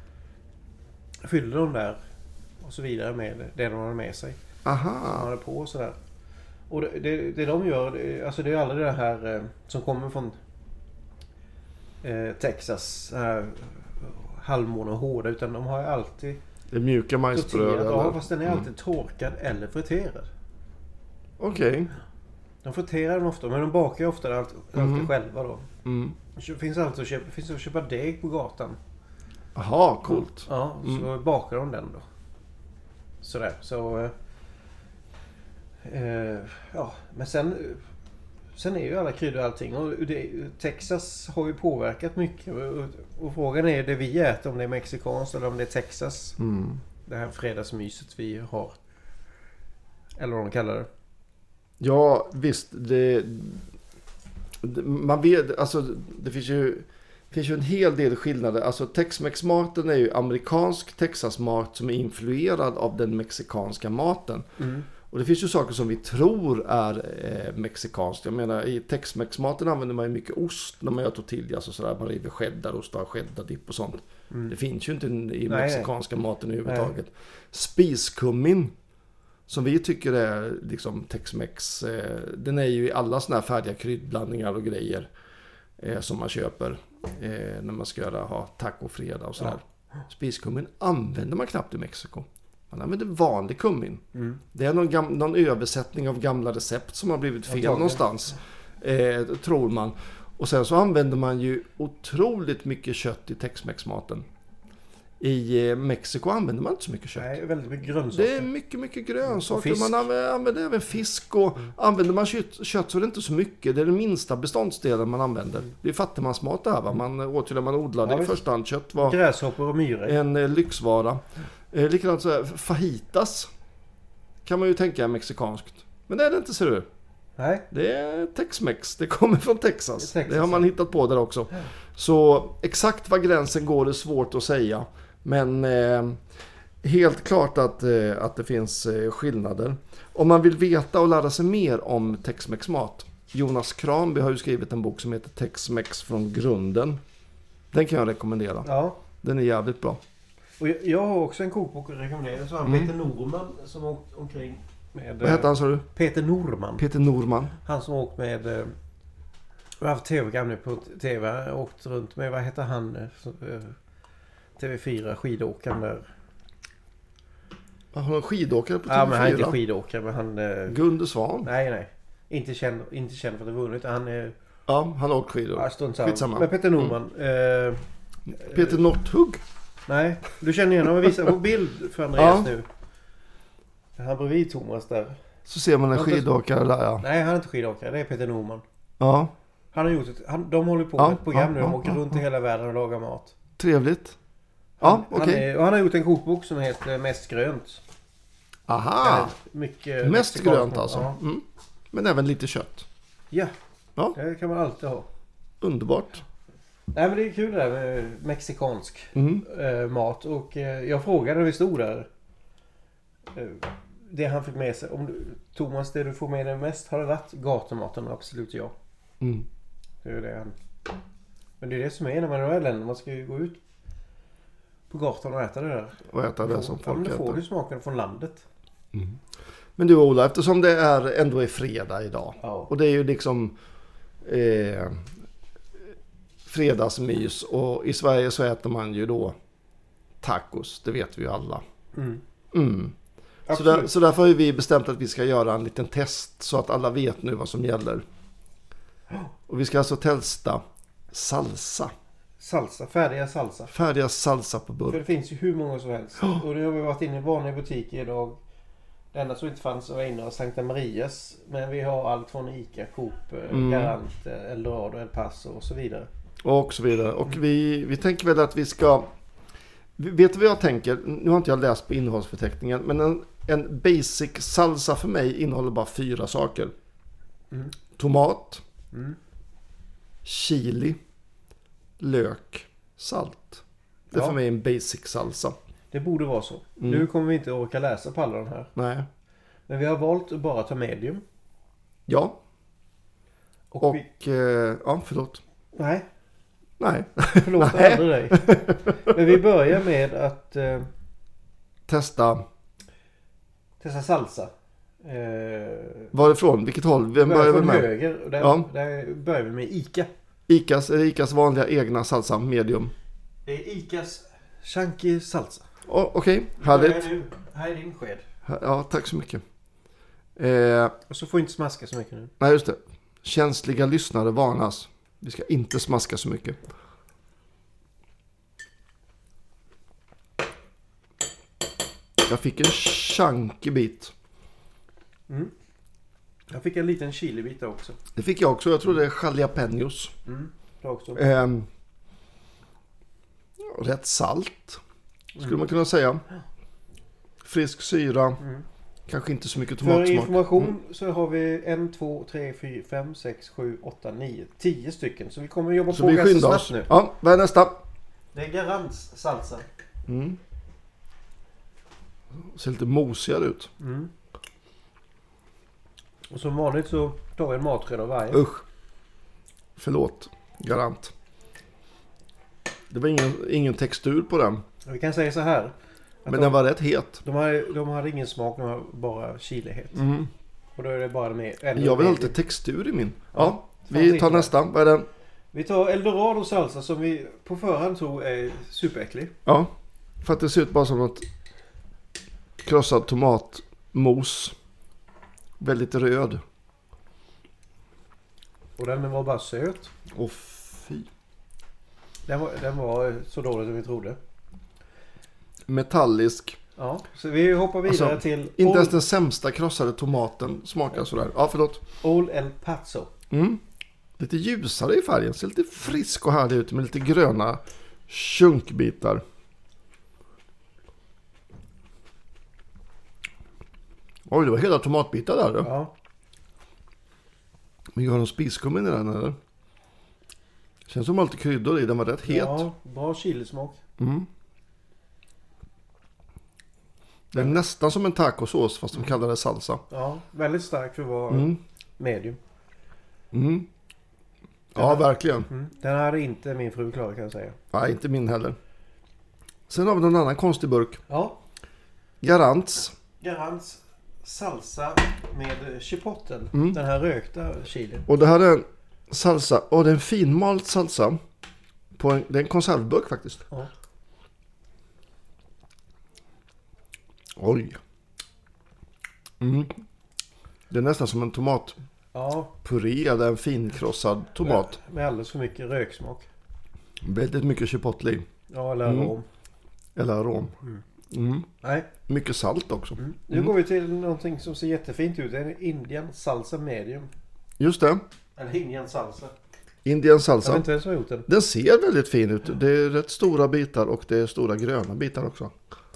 S4: fyllde de där och så vidare med det de hade med sig.
S3: Aha.
S4: Som de hade på och sådär. Och det de gör, alltså det är aldrig det här som kommer från Texas, halvmåne och hårda, utan de har ju alltid
S3: det mjuka majsbröd.
S4: Ja, fast den är alltid torkad eller friterad.
S3: Okej.
S4: De friterar den ofta, men de bakar ju ofta alltid själva då. Det finns alltså att köpa deg på gatan.
S3: Aha, coolt.
S4: Ja, så bakar de den då. Sådär, så ja, men sen är ju alla kryddor och allting, och Texas har ju påverkat mycket, och frågan är det vi äter, om det är mexikanskt eller om det är Texas. Det här fredagsmyset vi har, eller vad de kallar det. Ja,
S3: visst, man vet, alltså det finns ju en hel del skillnader. Alltså Tex-Mex-maten är ju amerikansk Texas-mat som är influerad av den mexikanska maten. Och det finns ju saker som vi tror är mexikanskt. Jag menar, i Tex-Mex-maten använder man ju mycket ost när man gör tortillas och sådär. Man river cheddarost och cheddar-dipp och sånt. Det finns ju inte i mexikanska maten överhuvudtaget. Spiskummin, som vi tycker är liksom Tex-Mex, den är ju i alla såna här färdiga kryddblandningar och grejer som man köper när man ska ha tacofredag och sådär. Spiskummin använder man knappt i Mexiko. Man använder vanlig kummin. Det är någon översättning av gamla recept som har blivit fel någonstans, tror man. Och sen så använder man ju otroligt mycket kött i Tex-Mex-maten. I Mexiko använder man inte så mycket kött.
S4: Nej, väldigt mycket grönsaker.
S3: Det är mycket grönsaker. Man använder även fisk, och använder man kött så är det inte så mycket. Det är den minsta beståndsdelen man använder. Det är fattigmansmat det här, va? Man åt ju när man odlade i första hand. Kött var
S4: gräshoppor och myror.
S3: En lyxvara. Likadant så här, fajitas kan man ju tänka är mexikanskt. Men det är det inte, ser du.
S4: Nej.
S3: Det är Tex-Mex. Det kommer från Texas.
S4: Det
S3: har man hittat på där också. Så exakt var gränsen går är svårt att säga. Men helt klart att det finns skillnader. Om man vill veta och lära sig mer om Tex-Mex-mat. Jonas Kranby har ju skrivit en bok som heter Tex-Mex från grunden. Den kan jag rekommendera.
S4: Ja.
S3: Den är jävligt bra.
S4: Och jag har också en kokbok att rekommendera. Så har Peter Norman som har åkt omkring med...
S3: Vad heter han, sa du?
S4: Peter Norman.
S3: Peter Norman.
S4: Han som har åkt med... Jag har haft tv-program nu på tv. Jag har åkt runt med, vad heter han? TV4 skidåkaren där.
S3: Har en skidåkare på TV4?
S4: Ja, men han är inte skidåkare, men han...
S3: Gunde Svan?
S4: Nej. Inte känd för att ha vunnit. Han är...
S3: Ja, han har åkt skidor.
S4: Ja,
S3: Skitsamma.
S4: Men Peter Norman.
S3: Peter Northug?
S4: Nej, du känner igen honom. Visar på bild för Andreas nu. Han bredvid Thomas där.
S3: Så ser man en skidåkare där, ja.
S4: Nej, han är inte skidåkare. Det är Peter Norman.
S3: Ja.
S4: Han har gjort de håller på med ett program nu. De åker runt i hela världen och lagar mat.
S3: Trevligt. Ja, okej.
S4: Och han har gjort en kokbok som heter Mest grönt.
S3: Aha.
S4: Mycket
S3: mest grönt alltså.
S4: Ja.
S3: Mm. Men även lite kött.
S4: Ja.
S3: Det
S4: kan man alltid ha.
S3: Underbart.
S4: Nej, men det är kul det där med mexikansk mat. Och jag frågade när vi stod där. Det han fick med sig. Thomas, det du får med dig mest, har det varit gatumaten? Absolut ja.
S3: Mm.
S4: Det är det han... Men det är det som är när man är i länder. Man ska ju gå ut på gatan och äta det där.
S3: Och äta det som folk äter.
S4: Då får du smaken från landet.
S3: Mm. Men du Ola, eftersom det ändå är fredag idag.
S4: Ja.
S3: Och det är ju liksom fredagsmys. Och i Sverige så äter man ju då tacos. Det vet vi ju alla. Mm. Så därför har vi bestämt att vi ska göra en liten test. Så att alla vet nu vad som gäller. Och vi ska alltså testa salsa. Färdiga salsa på burk.
S4: För det finns ju hur många som helst. Och nu har vi varit inne i vanliga butiker idag. Det enda som inte fanns var inne av Sankta Marias. Men vi har allt från Ica, Coop, Garant, Eldorado, El Paso och så vidare.
S3: Och så vidare. Och vi tänker väl att vi ska... Vet du vad jag tänker? Nu har inte jag läst på innehållsförteckningen. Men en basic salsa för mig innehåller bara 4 saker. Tomat. Chili. Lök. Salt. Det är för mig en basic salsa.
S4: Det borde vara så. Nu kommer vi inte orka läsa på alla de här.
S3: Nej.
S4: Men vi har valt att bara ta medium.
S3: Ja. Och ja, förlåt.
S4: Nej.
S3: Nej.
S4: Förlåt aldrig dig. Men vi börjar med att
S3: testa
S4: salsa.
S3: Varifrån? Vilket håll? Vem börjar vi med?
S4: Höger. Där börjar vi med Ica.
S3: Icas vanliga egna salsa, medium.
S4: Det är Icas chunky salsa.
S3: Okej, härligt.
S4: Här är din sked.
S3: Ja, tack så mycket.
S4: Och så får inte smaska så mycket nu.
S3: Nej, just det. Känsliga lyssnare varnas. Vi ska inte smaska så mycket. Jag fick en chunky bit.
S4: Jag fick en liten chilibit också.
S3: Det fick jag också. Jag tror det är jalapenos.
S4: Det också.
S3: Rätt salt. Skulle man kunna säga. Frisk syra. Kanske inte så mycket tomatsmak.
S4: För information så har vi 1, 2, 3, 4, 5, 6, 7, 8, 9, 10 stycken. Så vi kommer jobba på ganska snabbt nu.
S3: Ja, vad är nästa?
S4: Det är Garants salsa.
S3: Ser lite mosigare ut.
S4: Och som vanligt så tar vi en matsked av varje.
S3: Usch. Förlåt. Garant. Det var ingen textur på den.
S4: Vi kan säga så här.
S3: Men den var rätt het.
S4: De hade ingen smak, de har bara chilihet. Och då är det bara med...
S3: Jag vill ha lite textur i min. Ja, vi tar nästa. Vad är den?
S4: Vi tar Eldorado salsa som vi på förhand tror är superäcklig.
S3: Ja, för att det ser ut bara som något krossad tomatmos. Väldigt röd.
S4: Och den var bara söt.
S3: Åh fy.
S4: Den var så dålig som vi trodde.
S3: Metallisk.
S4: Ja, så vi hoppar vidare till...
S3: Inte ens den sämsta krossade tomaten smakar sådär. Ja, förlåt.
S4: Old El Paso.
S3: Lite ljusare i färgen. Ser lite frisk och härlig ut med lite gröna chunkbitar. Oj, det var hela tomatbitar där då.
S4: Ja.
S3: Men jag har någon spiskummin i den eller? Känns som alltid kryddor i. Den var rätt het.
S4: Ja, bra chilismak.
S3: Det är nästan som en tacosås fast de kallar det salsa.
S4: Ja, väldigt stark för att vara medium.
S3: Ja, verkligen.
S4: Den hade inte min fru klar kan jag säga.
S3: Nej, inte min heller. Sen har vi någon annan konstig burk.
S4: Ja.
S3: Garants
S4: salsa med chipotle. Den här rökta chilin.
S3: Och det här är en salsa. Och det är en finmalt salsa. Det är en konservburk faktiskt.
S4: Ja.
S3: Oj. Det är nästan som en tomatpuré
S4: Ja,
S3: eller en finkrossad tomat.
S4: med alldeles för mycket röksmak.
S3: Väldigt mycket chipotle i.
S4: Ja, eller arom.
S3: Eller arom.
S4: Nej.
S3: Mycket salt också.
S4: Nu går vi till någonting som ser jättefint ut. Det är en Indian salsa medium.
S3: Just det.
S4: Eller Indian salsa.
S3: Indian
S4: Jag
S3: salsa.
S4: vet inte vem som har gjort den.
S3: Den ser väldigt fin ut. Det är rätt stora bitar och det är stora gröna bitar också.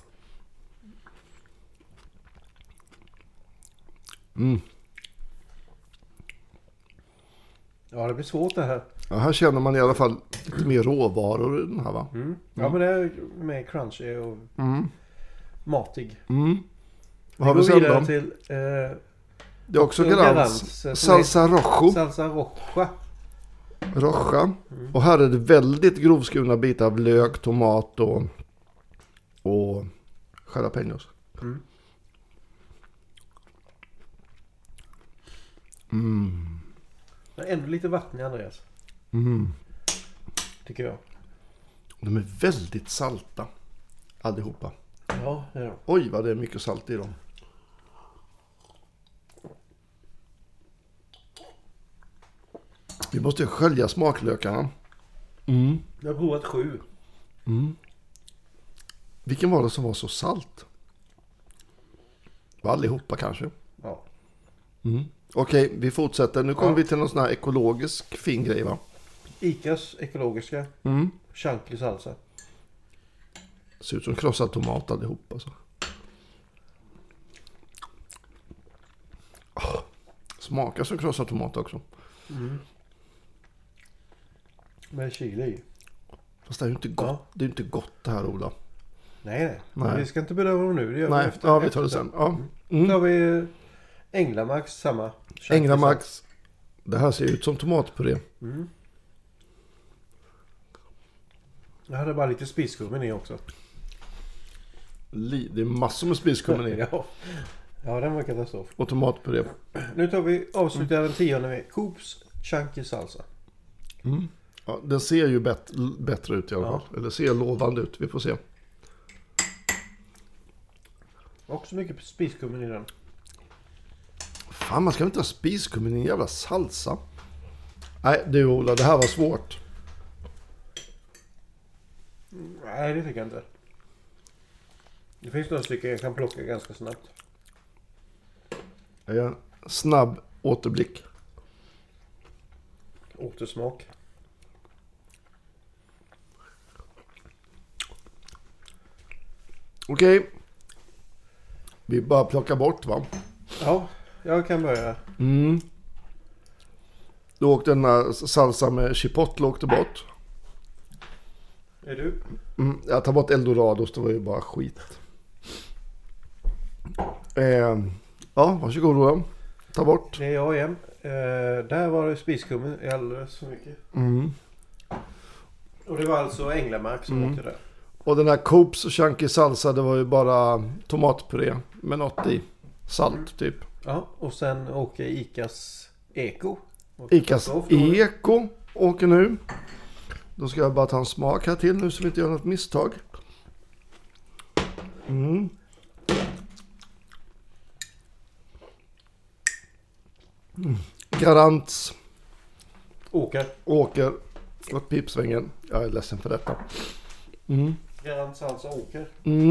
S4: Ja, det blir svårt det här.
S3: Ja, här känner man i alla fall lite mer råvaror i den här, va?
S4: Ja, men det är med crunchy och matig.
S3: Vad har vi
S4: går
S3: sen
S4: vidare
S3: då?
S4: till
S3: Det är också Garants
S4: som
S3: salsa rojo.
S4: salsa roja.
S3: Roja. Och här är det väldigt grovskurna bitar av lök, tomat och jalapenos.
S4: Det är ändå lite vatten i Andreas. Tycker jag.
S3: De är väldigt salta. Allihopa.
S4: Ja, det är de.
S3: Oj, vad det är mycket salt i dem. Vi måste skölja smaklökarna.
S4: Jag har provat 7.
S3: Vilken var det som var så salt? Var allihopa kanske?
S4: Ja.
S3: Okej, vi fortsätter. Nu kommer vi till någon sån här ekologisk fin grej, va?
S4: Icas ekologiska chunky salsa.
S3: Ser ut som krossad tomat allihopa. Så. Smakar som krossad tomat också.
S4: Med chili i.
S3: Fast det är ju inte gott.
S4: Ja.
S3: Det är ju inte gott det här, Ola.
S4: Nej.
S3: Nej.
S4: Vi ska inte bedöma dem nu. Det gör vi
S3: Nej,
S4: efter.
S3: ja, vi tar det sen. Ja.
S4: Då tar vi Änglamarks samma. chunky
S3: Änglamarks. Det här ser ut som tomatpuré.
S4: salsa. Jag hade bara lite spiskummin i också.
S3: Det är massor med spiskummin i.
S4: Ja, den var katastrof.
S3: Och tomatpuré.
S4: Nu tar vi avslutar den 10:e med Coops chunky salsa.
S3: Ja, den ser ju bättre ut i alla fall. Eller ser lovande ut. Vi får se.
S4: Också mycket spiskummin i den.
S3: Fan, man ska inte ha spiskummin i en jävla salsa. Nej, du Ola, det här var svårt.
S4: Nej, det tycker jag inte. Det finns några stycken jag kan plocka ganska snabbt.
S3: En snabb återblick.
S4: Återsmak.
S3: Okej. Vi bara plockar bort, va?
S4: Ja, jag kan börja.
S3: Då åkte den här salsa med chipotle åkte bort.
S4: Är du?
S3: Jag tar bort Eldorados, det var ju bara skit. Ja, varsågod då. Ta bort.
S4: Det är jag igen. Där var det spiskummin alldeles för mycket. Och det var alltså Änglamark som åkte där.
S3: Och den här Coops chunky salsa, det var ju bara tomatpuré med något i. Salt typ.
S4: Ja, och sen åker Icas Eko.
S3: Icas Eko åker nu. Då ska jag bara ta en smak här till nu så vi inte gör något misstag. Garants åker åt pipsvängen. Jag är ledsen för detta.
S4: Garant salsa åker.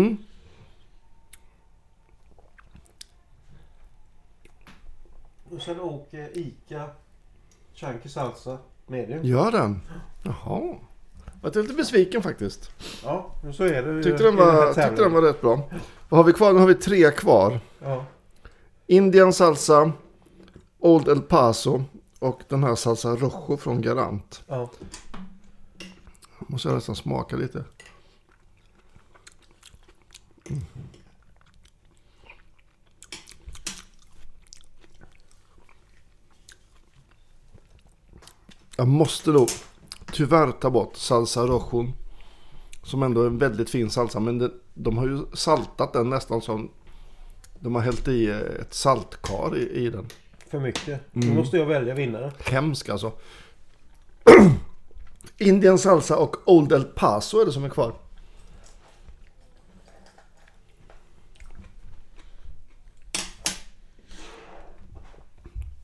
S4: Och sen åker Ica chunky salsa medium.
S3: Gör den? Jaha. Jag är lite besviken faktiskt.
S4: Ja, men så är det.
S3: Tyckte den var rätt bra. Vad har vi kvar? Nu har vi 3 kvar.
S4: Ja.
S3: Indian salsa, Old El Paso och den här salsa rojo från Garant.
S4: Ja.
S3: Måste jag nästan smaka lite. Jag måste då tyvärr ta bort salsa rojon. Som ändå är en väldigt fin salsa. Men de har ju saltat den nästan som... De har hällt i ett saltkar i den.
S4: För mycket. Då måste jag välja vinnare.
S3: Hemskt alltså. Indian salsa och Old El Paso är det som är kvar.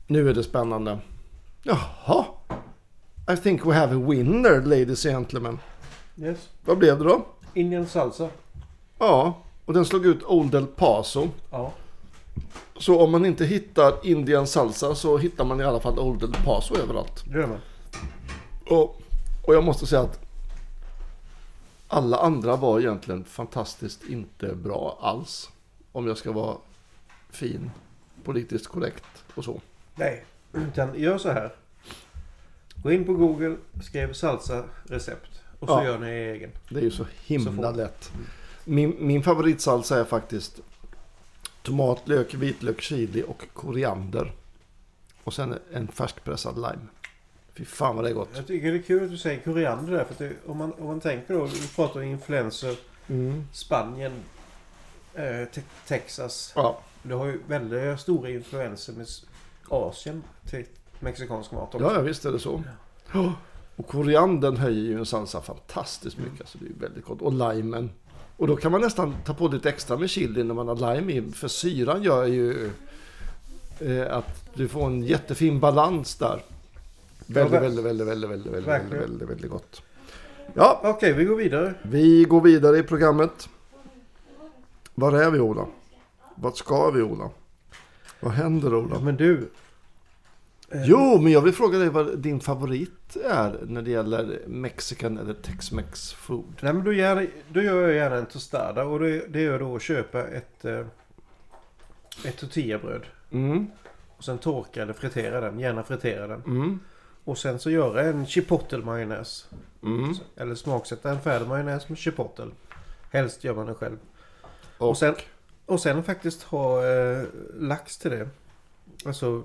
S3: Nu är det spännande. Jaha. I think we have a winner, ladies and gentlemen.
S4: Yes.
S3: Vad blev det då?
S4: Indian salsa.
S3: Ja, och den slog ut Old El Paso.
S4: Ja.
S3: Så om man inte hittar Indian salsa så hittar man i alla fall Old El Paso överallt.
S4: Det gör man.
S3: Och jag måste säga att alla andra var egentligen fantastiskt inte bra alls. Om jag ska vara fin, politiskt korrekt och så.
S4: Nej, utan gör så här. Gå in på Google, skriv salsa recept och så
S3: Ja.
S4: gör ni egen.
S3: Det är ju så himla
S4: Så
S3: lätt. Min favoritsalsa är faktiskt tomat, lök, vitlök, chili och koriander. Och sen en färskpressad lime. Fy fan vad det är gott.
S4: Jag tycker det är kul att du säger koriander där. För att om man tänker då, vi pratar om influenser, Spanien, Texas.
S3: Ja,
S4: Du har ju väldigt stora influenser med Asien till mexikansk mat också.
S3: ja visst är det så. Ja. Och koriandern höjer ju en salsa fantastiskt mycket. Så det är väldigt gott. Och limen. Och då kan man nästan ta på lite extra med chili när man har lime i. För syran gör ju att du får en jättefin balans där. Väldigt gott. Ja,
S4: Okej, vi går vidare.
S3: vi går vidare i programmet. Var är vi, Ola? Vad ska vi, Ola? Vad händer, Ola?
S4: Ja, men du.
S3: Jo, men jag vill fråga dig vad din favorit är när det gäller Mexican eller Tex-Mex food.
S4: Nej, men då gör jag gärna en tostada. Och det gör då att köpa ett tortillabröd. Och sen torka eller fritera den. Gärna fritera den. Och sen så göra en chipotle-majonnäs. Eller smaksätta en färdig majonnäs med chipotle. Helst gör man den själv. Och sen faktiskt ha lax till det. Alltså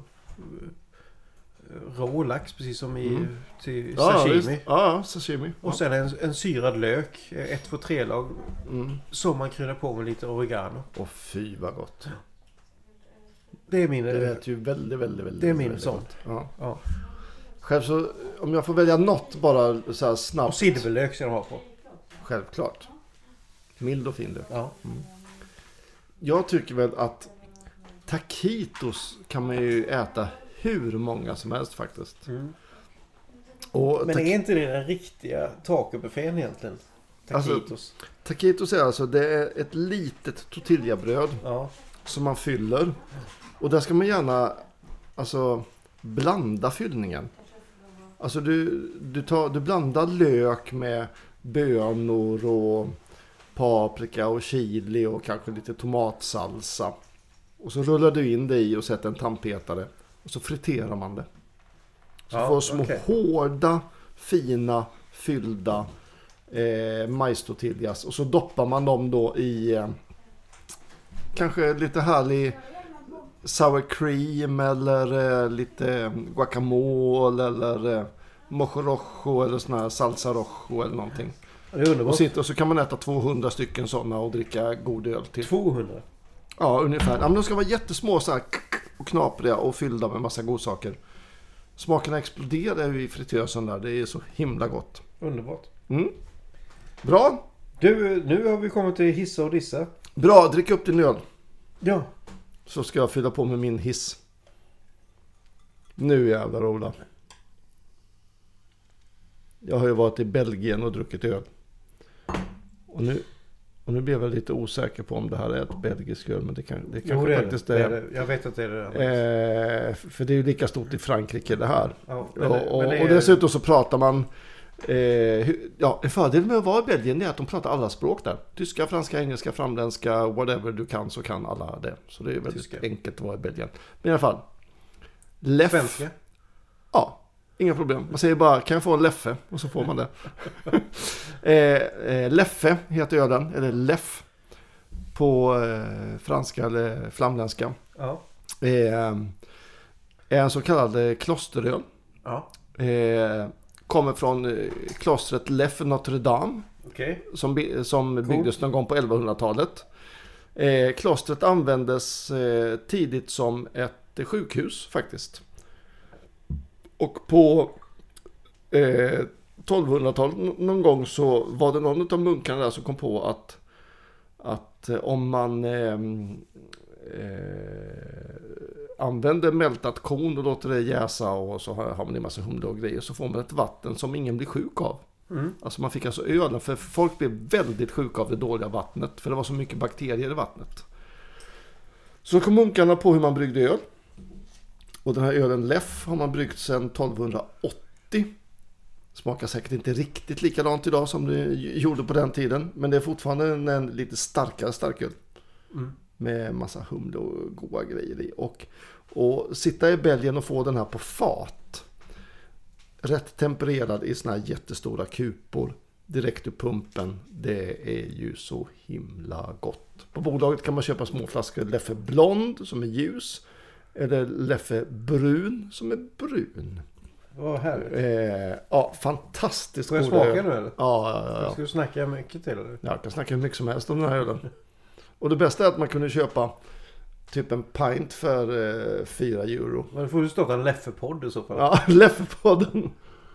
S4: rå lax, precis som till sashimi.
S3: Ja, sashimi.
S4: Och sen en syrad lök. 1-2-3 lag. Som man kryddar på med lite oregano.
S3: Och fy vad gott.
S4: Det är min...
S3: Det lät ju väldigt
S4: det är min
S3: väldigt
S4: sån.
S3: gott. Ja.
S4: Ja.
S3: Själv så, om jag får välja något bara så här snabbt.
S4: Och silverlök ska de ha på.
S3: Självklart. Mild och fin lök.
S4: Ja.
S3: Jag tycker väl att taquitos kan man ju äta hur många som helst faktiskt. Och
S4: Men är inte det den riktiga tacobuffén egentligen? Taquitos.
S3: Alltså, taquitos är alltså det är ett litet tortillabröd som man fyller. Och där ska man gärna blanda fyllningen. Alltså du blandar lök med bönor och paprika och chili och kanske lite tomatsalsa. Och så rullar du in det i och sätter en tandpetare. Och så friterar man det. Så får små hårda, fina, fyllda majstortillas. Och så doppar man dem då i kanske lite härlig sour cream eller lite guacamole eller mojo rojo eller sån här salsa rojo eller någonting.
S4: Det är underbart.
S3: Och så kan man äta 200 stycken sådana och dricka god öl till.
S4: 200?
S3: Ja, ungefär. Ja, men de ska vara jättesmå så här och knapriga och fyllda med massa godsaker. Smakerna exploderar ju i fritösen där. Det är så himla gott.
S4: Underbart.
S3: Bra.
S4: Du, nu har vi kommit till hissa och dissa.
S3: Bra, drick upp din öl.
S4: Ja.
S3: Så ska jag fylla på med min hiss. Nu jävlar, Ola. Jag har ju varit i Belgien och druckit öl. Och nu blir jag lite osäker på om det här är ett belgiskt öl. Men det kanske faktiskt är det.
S4: Jag vet att det är det.
S3: För det är ju lika stort i Frankrike det här.
S4: Ja,
S3: och dessutom så pratar man... en fördel med att vara i Belgien är att de pratar alla språk där. Tyska, franska, engelska, framländska, whatever du kan så kan alla det. Så det är väldigt enkelt att vara i Belgien. Men i alla fall. Leff.
S4: Svenska?
S3: Ja, inga problem. Man säger bara, kan jag få en leffe? Och så får man det. Leffe heter ölen, eller leff på franska eller flamländska.
S4: Ja.
S3: Är en så kallad klosteröl.
S4: Ja.
S3: Kommer från klostret Lef Notre Dame.
S4: Okay.
S3: Som byggdes någon gång på 1100-talet. Klostret användes tidigt som ett sjukhus faktiskt. Och på 1200-talet någon gång så var det någon av munkarna där som kom på att om man använder mältat korn och låter det jäsa och så har man en massa humle och grejer, så får man ett vatten som ingen blir sjuk av. Alltså man fick alltså ölen, för folk blev väldigt sjuka av det dåliga vattnet, för det var så mycket bakterier i vattnet. Så kom munkarna på hur man bryggde öl. Och den här ölen Leff har man bryggt sedan 1280. Smakar säkert inte riktigt likadant idag som det gjorde på den tiden, men det är fortfarande en lite starkare starköl. Med massa humle och goda grejer i. Och sitta i Belgien och få den här på fat. Rätt tempererad i såna här jättestora kupor. Direkt ur pumpen. Det är ju så himla gott. På bolaget kan man köpa små flaskor Leffe Blond som är ljus. Eller Leffe Brun som är brun.
S4: Vad härligt.
S3: Ja, fantastiskt.
S4: Får jag smaka nu eller?
S3: Ja.
S4: Ska du snacka mycket till eller?
S3: Jag kan snacka hur mycket som helst om den här ölen. Och det bästa är att man kunde köpa typ en pint för 4 euro.
S4: Men då får du starta en Leffe-podd i så fall.
S3: Ja, Leffe-podden.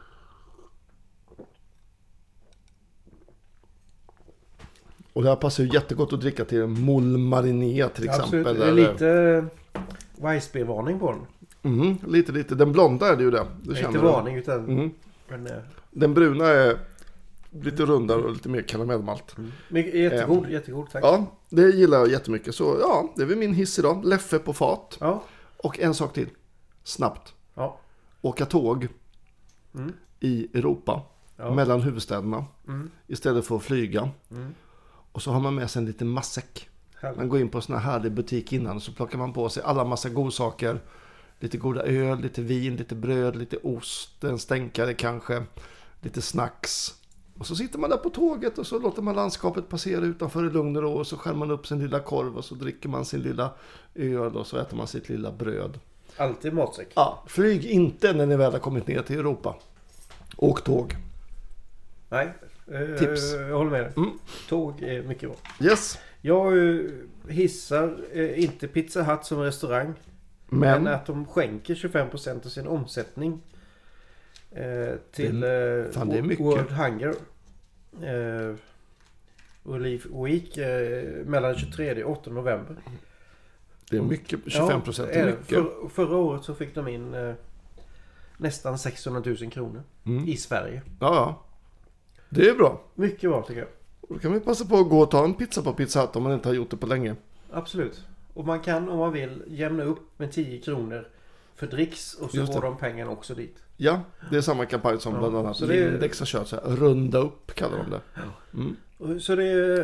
S3: Och det här passar ju jättegott att dricka till en moule mariné till exempel.
S4: Absolut, det är lite Weissbier-varning på den.
S3: Lite. Den blonda är det ju det.
S4: Det är inte varning utan... Men,
S3: den bruna är lite rundare och lite mer karamellmalt.
S4: Jättegod, tack.
S3: Ja, det gillar jag jättemycket. Så ja, det är väl min hiss idag. Leffe på fat.
S4: Ja.
S3: Och en sak till. Snabbt.
S4: Ja.
S3: Åka tåg i Europa.
S4: Ja.
S3: Mellan huvudstäderna. Istället för att flyga. Och så har man med sig en liten matsäck. Man går in på en sån här härlig butik innan och så plockar man på sig alla massa godsaker. Lite goda öl, lite vin, lite bröd, lite ost, en stänkare kanske, lite snacks. Och så sitter man där på tåget och så låter man landskapet passera utanför i lugn och ro och så skär man upp sin lilla korv och så dricker man sin lilla öl och så äter man sitt lilla bröd.
S4: Alltid matsäck.
S3: Ja, flyg inte när ni väl har kommit ner till Europa. Åk tåg.
S4: Nej,
S3: tips.
S4: Jag håller med dig. Tåg är mycket bra.
S3: Yes.
S4: Jag hissar inte Pizza Hut som restaurang. Men att de skänker 25% av sin omsättning till World Hunger Relief Week mellan 23 och 8 november.
S3: Det är mycket, 25% är mycket.
S4: Förra året så fick de in nästan 600 000 kronor i Sverige.
S3: Ja, det är bra.
S4: Mycket bra tycker jag.
S3: Då kan vi passa på att gå och ta en pizza på Pizza Hut om man inte har gjort det på länge.
S4: Absolut. Och man kan om man vill jämna upp med 10 kronor för dricks och så går de pengarna också dit. Ja,
S3: det är samma kampanj som bland annat Lindex har kört. Så här, runda upp kallar de det.
S4: Så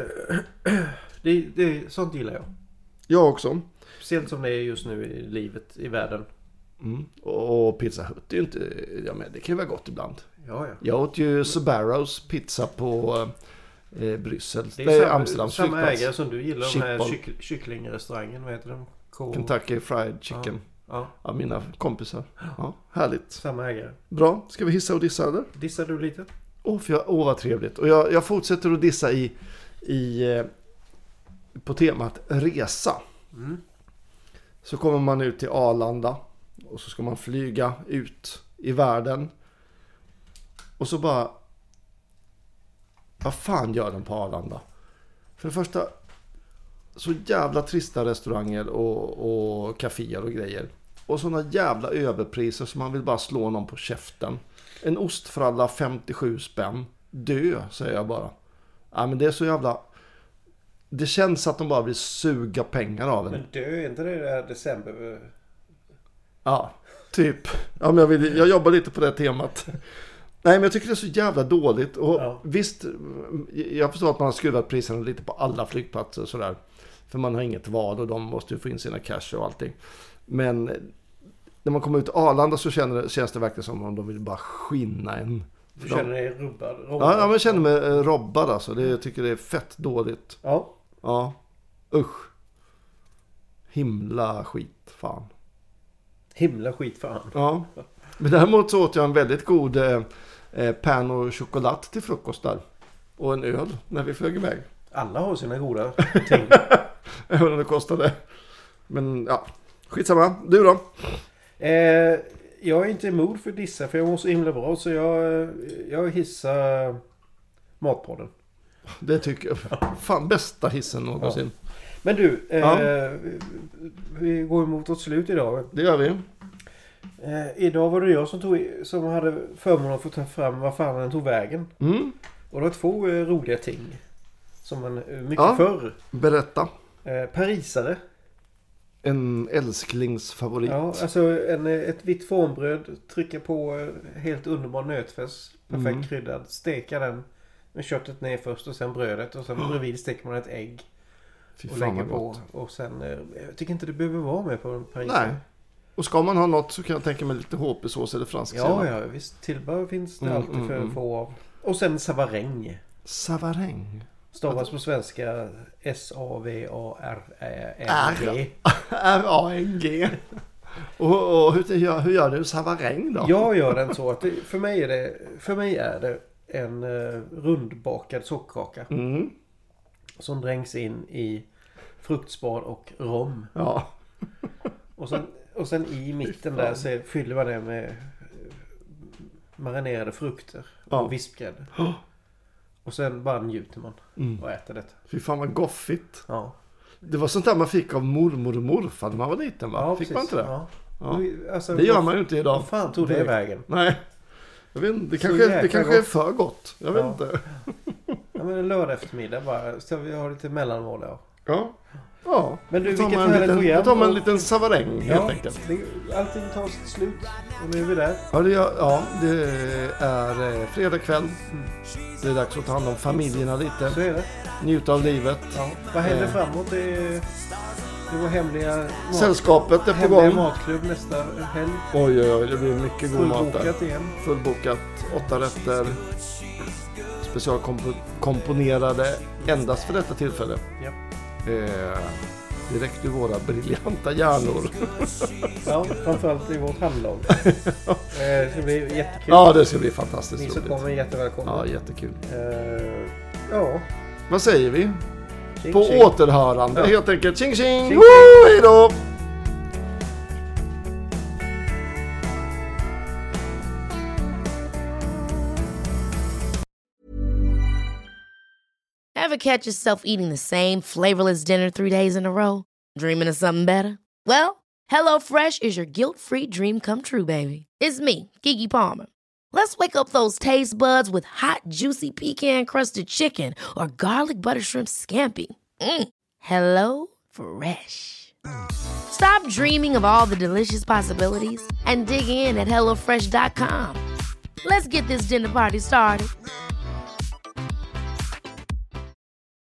S4: det sånt gillar jag.
S3: Jag också.
S4: Speciellt som det är just nu i livet i världen.
S3: Och Pizza Hut är ju inte... Ja, men det kan ju vara gott ibland.
S4: Ja.
S3: Jag åt ju Sbarrows pizza på Bryssel.
S4: Det är
S3: Amsterdams
S4: samma
S3: flygplats.
S4: Ägare som du gillar, den här kycklingrestaurangen. Vad heter den?
S3: Kentucky Fried Chicken. Ja, mina kompisar. Ja, härligt.
S4: Samma ägare.
S3: Bra, ska vi hissa och dissa eller?
S4: Dissar du lite?
S3: Vad trevligt. Och jag fortsätter att dissa på temat resa. Så kommer man ut till Arlanda och så ska man flyga ut i världen. Och så bara... Vad fan gör den på Arlanda? För det första, så jävla trista restauranger och kaféer och grejer. Och sådana jävla överpriser som man vill bara slå någon på käften. En ostfralla 57 spänn. Dö, säger jag bara. Ja, men det är så jävla... Det känns att de bara vill suga pengar av en.
S4: Men dö, är inte det där december?
S3: Ja, typ. Ja, men jag jobbar lite på det temat. Nej, men jag tycker det är så jävla dåligt. Och visst, jag förstår att man har skruvat priserna lite på alla flygplatser och sådär. För man har inget val och de måste ju få in sina cash och allting. Men när man kommer ut till Arlanda så känns det verkligen som om de vill bara skinna en.
S4: Du känner dig robbad?
S3: Ja, men jag känner mig robbad alltså. Jag tycker det är fett dåligt. Ja. Usch. Himla skit, fan. Ja. Men däremot så åt jag en väldigt god pain och choklad till frukost där. Och en öl när vi flög iväg.
S4: Alla har sina goda ting.
S3: Även om det kostade. Men ja, skitsamma. Du då?
S4: Jag är inte emot för dissa för jag mår så himla bra. Så jag hissar Matpodden.
S3: Det tycker jag. Fan, bästa hissen någonsin.
S4: Men du, vi går mot ett slut idag.
S3: Det gör vi.
S4: Idag var det jag som hade förmånen att få ta fram vad fan den tog vägen. Och det var 2 roliga ting. Som man mycket förr.
S3: Berätta.
S4: Parisare.
S3: En älsklingsfavorit.
S4: Ja, alltså ett vitt formbröd. Trycka på helt underbar nötfärs. Perfekt kryddad. Steka den med köttet ner först och sen brödet. Och sen bredvid steker man ett ägg.
S3: Fy
S4: och
S3: fan
S4: lägger
S3: vad
S4: på.
S3: gott.
S4: Och sen, jag tycker inte det behöver vara med på en parisare.
S3: Nej. Och ska man ha något så kan jag tänka mig lite HP-sås eller fransk senap.
S4: Ja, visst. Tillbehör finns det alltid för att få av. Och sen savaräng.
S3: Savaräng.
S4: Stavas på svenska S-A-V-A-R-Ä-N-G.
S3: R-A-N-G. Och hur gör du savaräng då?
S4: Jag gör den så att för mig är det en rundbakad sockerkaka. Som dränks in i fruktspad och rom.
S3: Ja.
S4: Och sen i mitten där så fyller man det med marinerade frukter och vispgrädde. Och sen bara njuter man och äter detta.
S3: Fy fan vad goffigt.
S4: Ja.
S3: Det var sånt där man fick av mormor och morfar när man var liten, va?
S4: Ja,
S3: fick
S4: precis.
S3: man inte det?
S4: Ja.
S3: Ja.
S4: Alltså,
S3: Det gör man ju inte idag.
S4: Vad fan tog det vägen?
S3: Nej. Jag vet inte, det kanske är för gott. Jag vet inte.
S4: Ja, men en lördag eftermiddag bara. Så vi har lite mellanmål där.
S3: Ja.
S4: Men du,
S3: Då tar
S4: vilket
S3: man
S4: härligt program.
S3: Då tar man en liten savaräng helt enkelt.
S4: Allting tar slut. Och nu är vi där.
S3: Ja, det är fredag kväll. Det är dags att ta hand om familjerna lite.
S4: Så är det.
S3: Njuta av livet.
S4: Ja. Vad händer framåt? Det var hemliga
S3: Sällskapet är på
S4: hemliga
S3: gång.
S4: matklubb nästa helg.
S3: Oj, det blir mycket god mat där.
S4: Fullbokat igen.
S3: Fullbokat. 8 rätter. Specialkomponerade endast för detta tillfälle.
S4: Ja.
S3: Direkt ur våra briljanta hjärnor.
S4: Ja, framförallt i vårt handlag. Det ska bli jättekul.
S3: Ja, det ska bli fantastiskt
S4: Ni som
S3: roligt.
S4: kommer är jättevälkomna.
S3: Ja, jättekul.
S4: Ja.
S3: Vad säger vi?
S4: Tjing,
S3: På
S4: tjing.
S3: återhörande helt enkelt. Tjing tjing!
S4: Tjing,
S3: Woo, hej då!
S5: Ever catch yourself eating the same flavorless dinner 3 days in a row? Dreaming of something better? Well, HelloFresh is your guilt-free dream come true, baby. It's me, Keke Palmer. Let's wake up those taste buds with hot, juicy pecan-crusted chicken or garlic butter shrimp scampi. Hello Fresh. Stop dreaming of all the delicious possibilities and dig in at HelloFresh.com. Let's get this dinner party started.